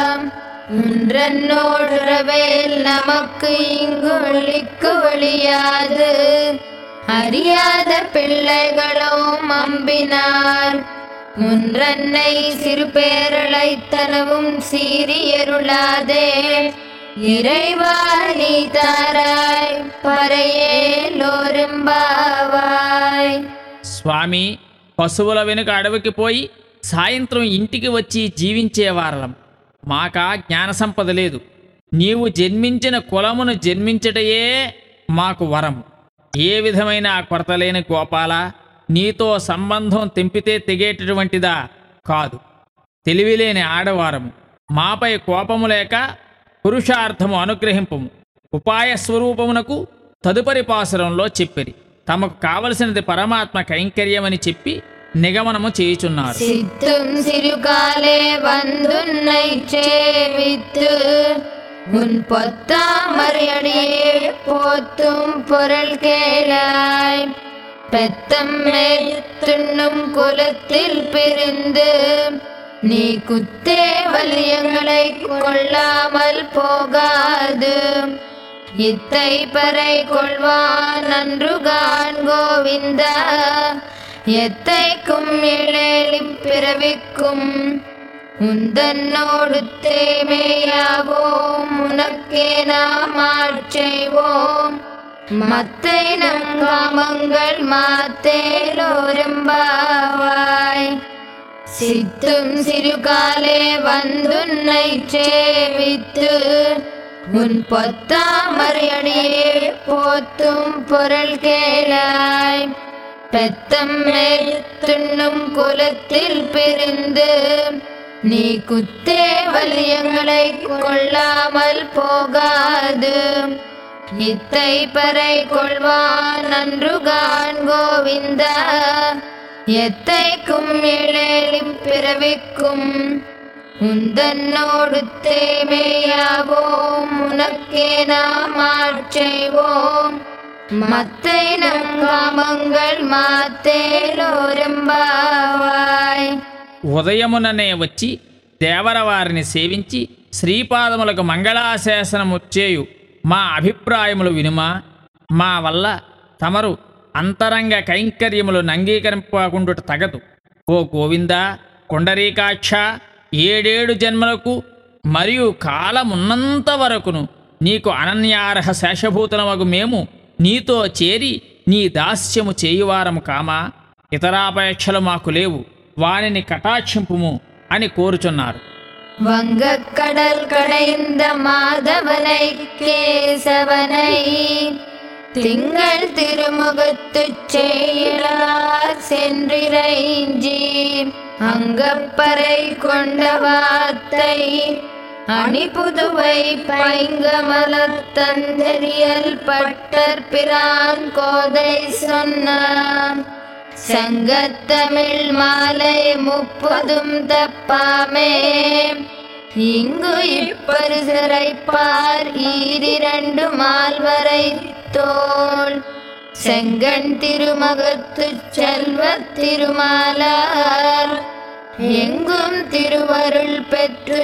உன்றன்னோடுறவேல் நமக்கு இங்கு ஒளிக்கு ஒளியாது அறியாத பிள்ளைகளும் அம்பினார் உன்றன்னை சிறு பேரழைத்தனவும் சீரியருளாதே இறைவா நீ தாராய் పరయేలోరెంబావాయ్. స్వామి, పశువుల వెనుక అడవికి పోయి సాయంత్రం ఇంటికి వచ్చి జీవించేవారలం. మాకా జ్ఞాన సంపద లేదు. నీవు జన్మించిన కులమును జన్మించటయే మాకు వరం. ఏ విధమైన కొరత లేని గోపాల, నీతో సంబంధం తెంపితే తెగేటటువంటిదా కాదు. తెలివిలేని ఆడవారము. మాపై కోపము లేక పురుషార్థము అనుగ్రహింపము. ఉపాయ స్వరూపమునకు తదుపరి పాసురంలో చెప్పిరి. తమకు కావలసినది పరమాత్మ కైంకర్యమని చెప్పి నిగమనము చేయుచున్నారు. சித்தும் சிறுகாலே வந்துன்னை சேவித்து உன் பொத்தாமரையடியே போத்தும் பொருள் கேளாய் பெத்தம் மேத்துண்ணும் குலத்தில் பிரிந்து நீ குத்தே வலியங்களை கொள்ளாமல் போகாது இத்தை பறை கொள்வான் நன்றுகான் கோவிந்தா எத்தைக்கும் இளேலிப் பிறவிக்கும் உந்தன்னோடு தேமையாவோம் உனக்கே நாம் ஆட்செய்வோம் மத்தை நம் காமங்கள் மாத்தேலோரம்பாவாய். சித்தும் சிறுகாலே வந்துன்னை சேவித்து உன் பொத்தாமரையடியே போத்தும் பொருள் கேளாய். பெத்தம் மேத்துண்ணும் குலத்தில் பிரிந்து நீ குத்தே வலியங்களை கொள்ளாமல் போகாது. இத்தை பறை கொள்வான் நன்றுகான் கோவிந்தா. எத்தைக்கும் ஏழேழும் பிறவிக்கும் உந்தன்னோடு தேமையாவோம். உனக்கே நாம் ஆட்செய்வோம். மத்தை நம் காமங்கள் మాతేలోరంబావాయ్. ఉదయముననే వచ్చి దేవరవారిని సేవించి శ్రీపాదములకు మంగళాశాసనము చేయు మా అభిప్రాయములు వినుమా. మా వల్ల తమరు అంతరంగ కైంకర్యములు నంగీకరింపకుండుట తగదు. ఓ గోవింద కొండరీకాక్ష, ఏడేడు జన్మలకు మరియు కాలమున్నంత వరకును నీకు అనన్యార్హ శేషభూతులమగు మేము నీతో చేరి నీ దాస్యము చేయువారము కామా. ఇతరాపేక్షలు మాకు లేవు, వానిని కటాక్షింపుము అని కోరుచున్నారు. வங்கக்கடல் கடைந்த மாதவனை கேசவனை திங்கள் திருமுகத்துச் செயலார் சென்றிரைஞ்சி அங்கப்பறை கொண்ட வார்த்தை அணிபுதுவை பைங்கமலத்தந்தரியல் பட்டர் பிரான் கோதை சொன்னான். சங்கத்தமிழ் மாலை முப்பதும் தப்பாமே இங்கு இப்பரிசரைப்பார் ஈரிரண்டு மால்வரை தோள். செங்கண் திருமகத்து செல்வ திருமாலார் எங்கும் திருவருள் பெற்று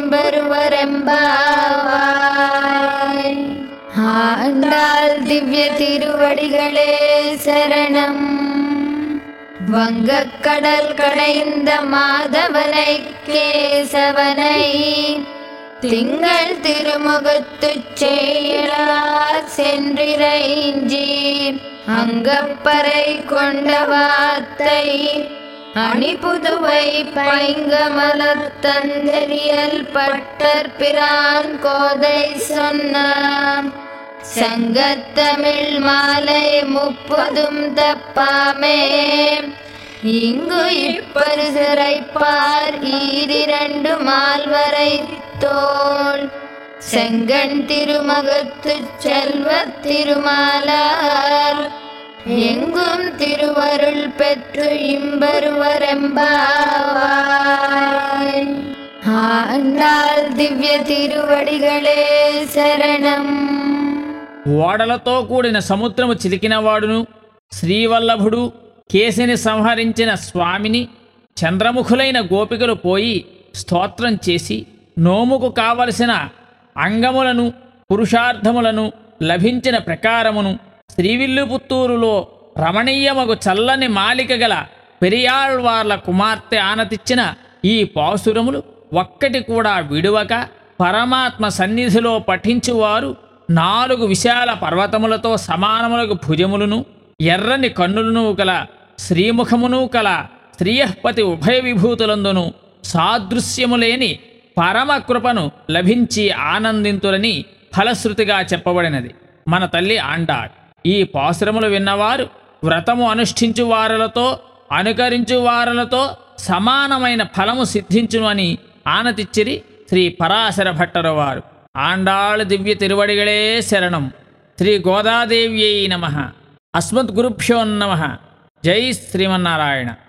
இம்பருவரெம்பாவாய். ஆண்டாள் திவ்ய திருவடிகளே சரணம். வங்கக்கடல் கடைந்த மாதவனை கேசவனை திங்கள் திருமுகத்துச் செயலார் சென்றிரைஞ்சி அங்கப்பறை கொண்ட வார்த்தை அணிபுதுவை பைங்கமலத்தந்தரியல் பட்டர் பிரான் கோதை சொன்னான். சங்கத்தமிழ் மாலை முப்பதும் தப்பாமே இங்கு இப்பரிசரைப்பார் ஈரிரண்டு மால்வரை தோள். செங்கண் திருமகத்து செல்வ திருமாலார் எங்கும் திருவருள் பெற்று இம்பருவரெம்பாவாய். ஆண்டாள் திவ்ய திருவடிகளே சரணம். ఓడలతో కూడిన సముద్రము చిలికినవాడును శ్రీవల్లభుడు కేసిని సంహరించిన స్వామిని చంద్రముఖులైన గోపికలు పోయి స్తోత్రం చేసి నోముకు కావలసిన అంగములను పురుషార్థములను లభించిన ప్రకారమును శ్రీవిల్లుపుత్తూరులో రమణీయమగు చల్లని మాలిక గల పెరియాళ్వార్ల కుమార్తె ఆనతిచ్చిన ఈ పాసురములు ఒక్కటి కూడా విడువక పరమాత్మ సన్నిధిలో పఠించువారు నాలుగు విశాల పర్వతములతో సమానములకు భుజములను ఎర్రని కన్నులను కల శ్రీముఖమును కల శ్రీయఃపతి ఉభయ విభూతులందును సాదృశ్యములేని పరమకృపను లభించి ఆనందింతులని ఫలశ్రుతిగా చెప్పబడినది మన తల్లి ఆండాళ్. ఈ పాసురములు విన్నవారు వ్రతము అనుష్ఠించు వారలతో అనుకరించు వారలతో సమానమైన ఫలము సిద్ధించును అని ఆనతిచ్చిరి శ్రీ పరాశర భట్టరు వారు. ఆండాళ్ దివ్య తిరువడిగళే శరణం. శ్రీ గోదాదేవ్యై నమః. అస్మద్గురుభ్యో నమః. జై శ్రీమన్నారాయణ.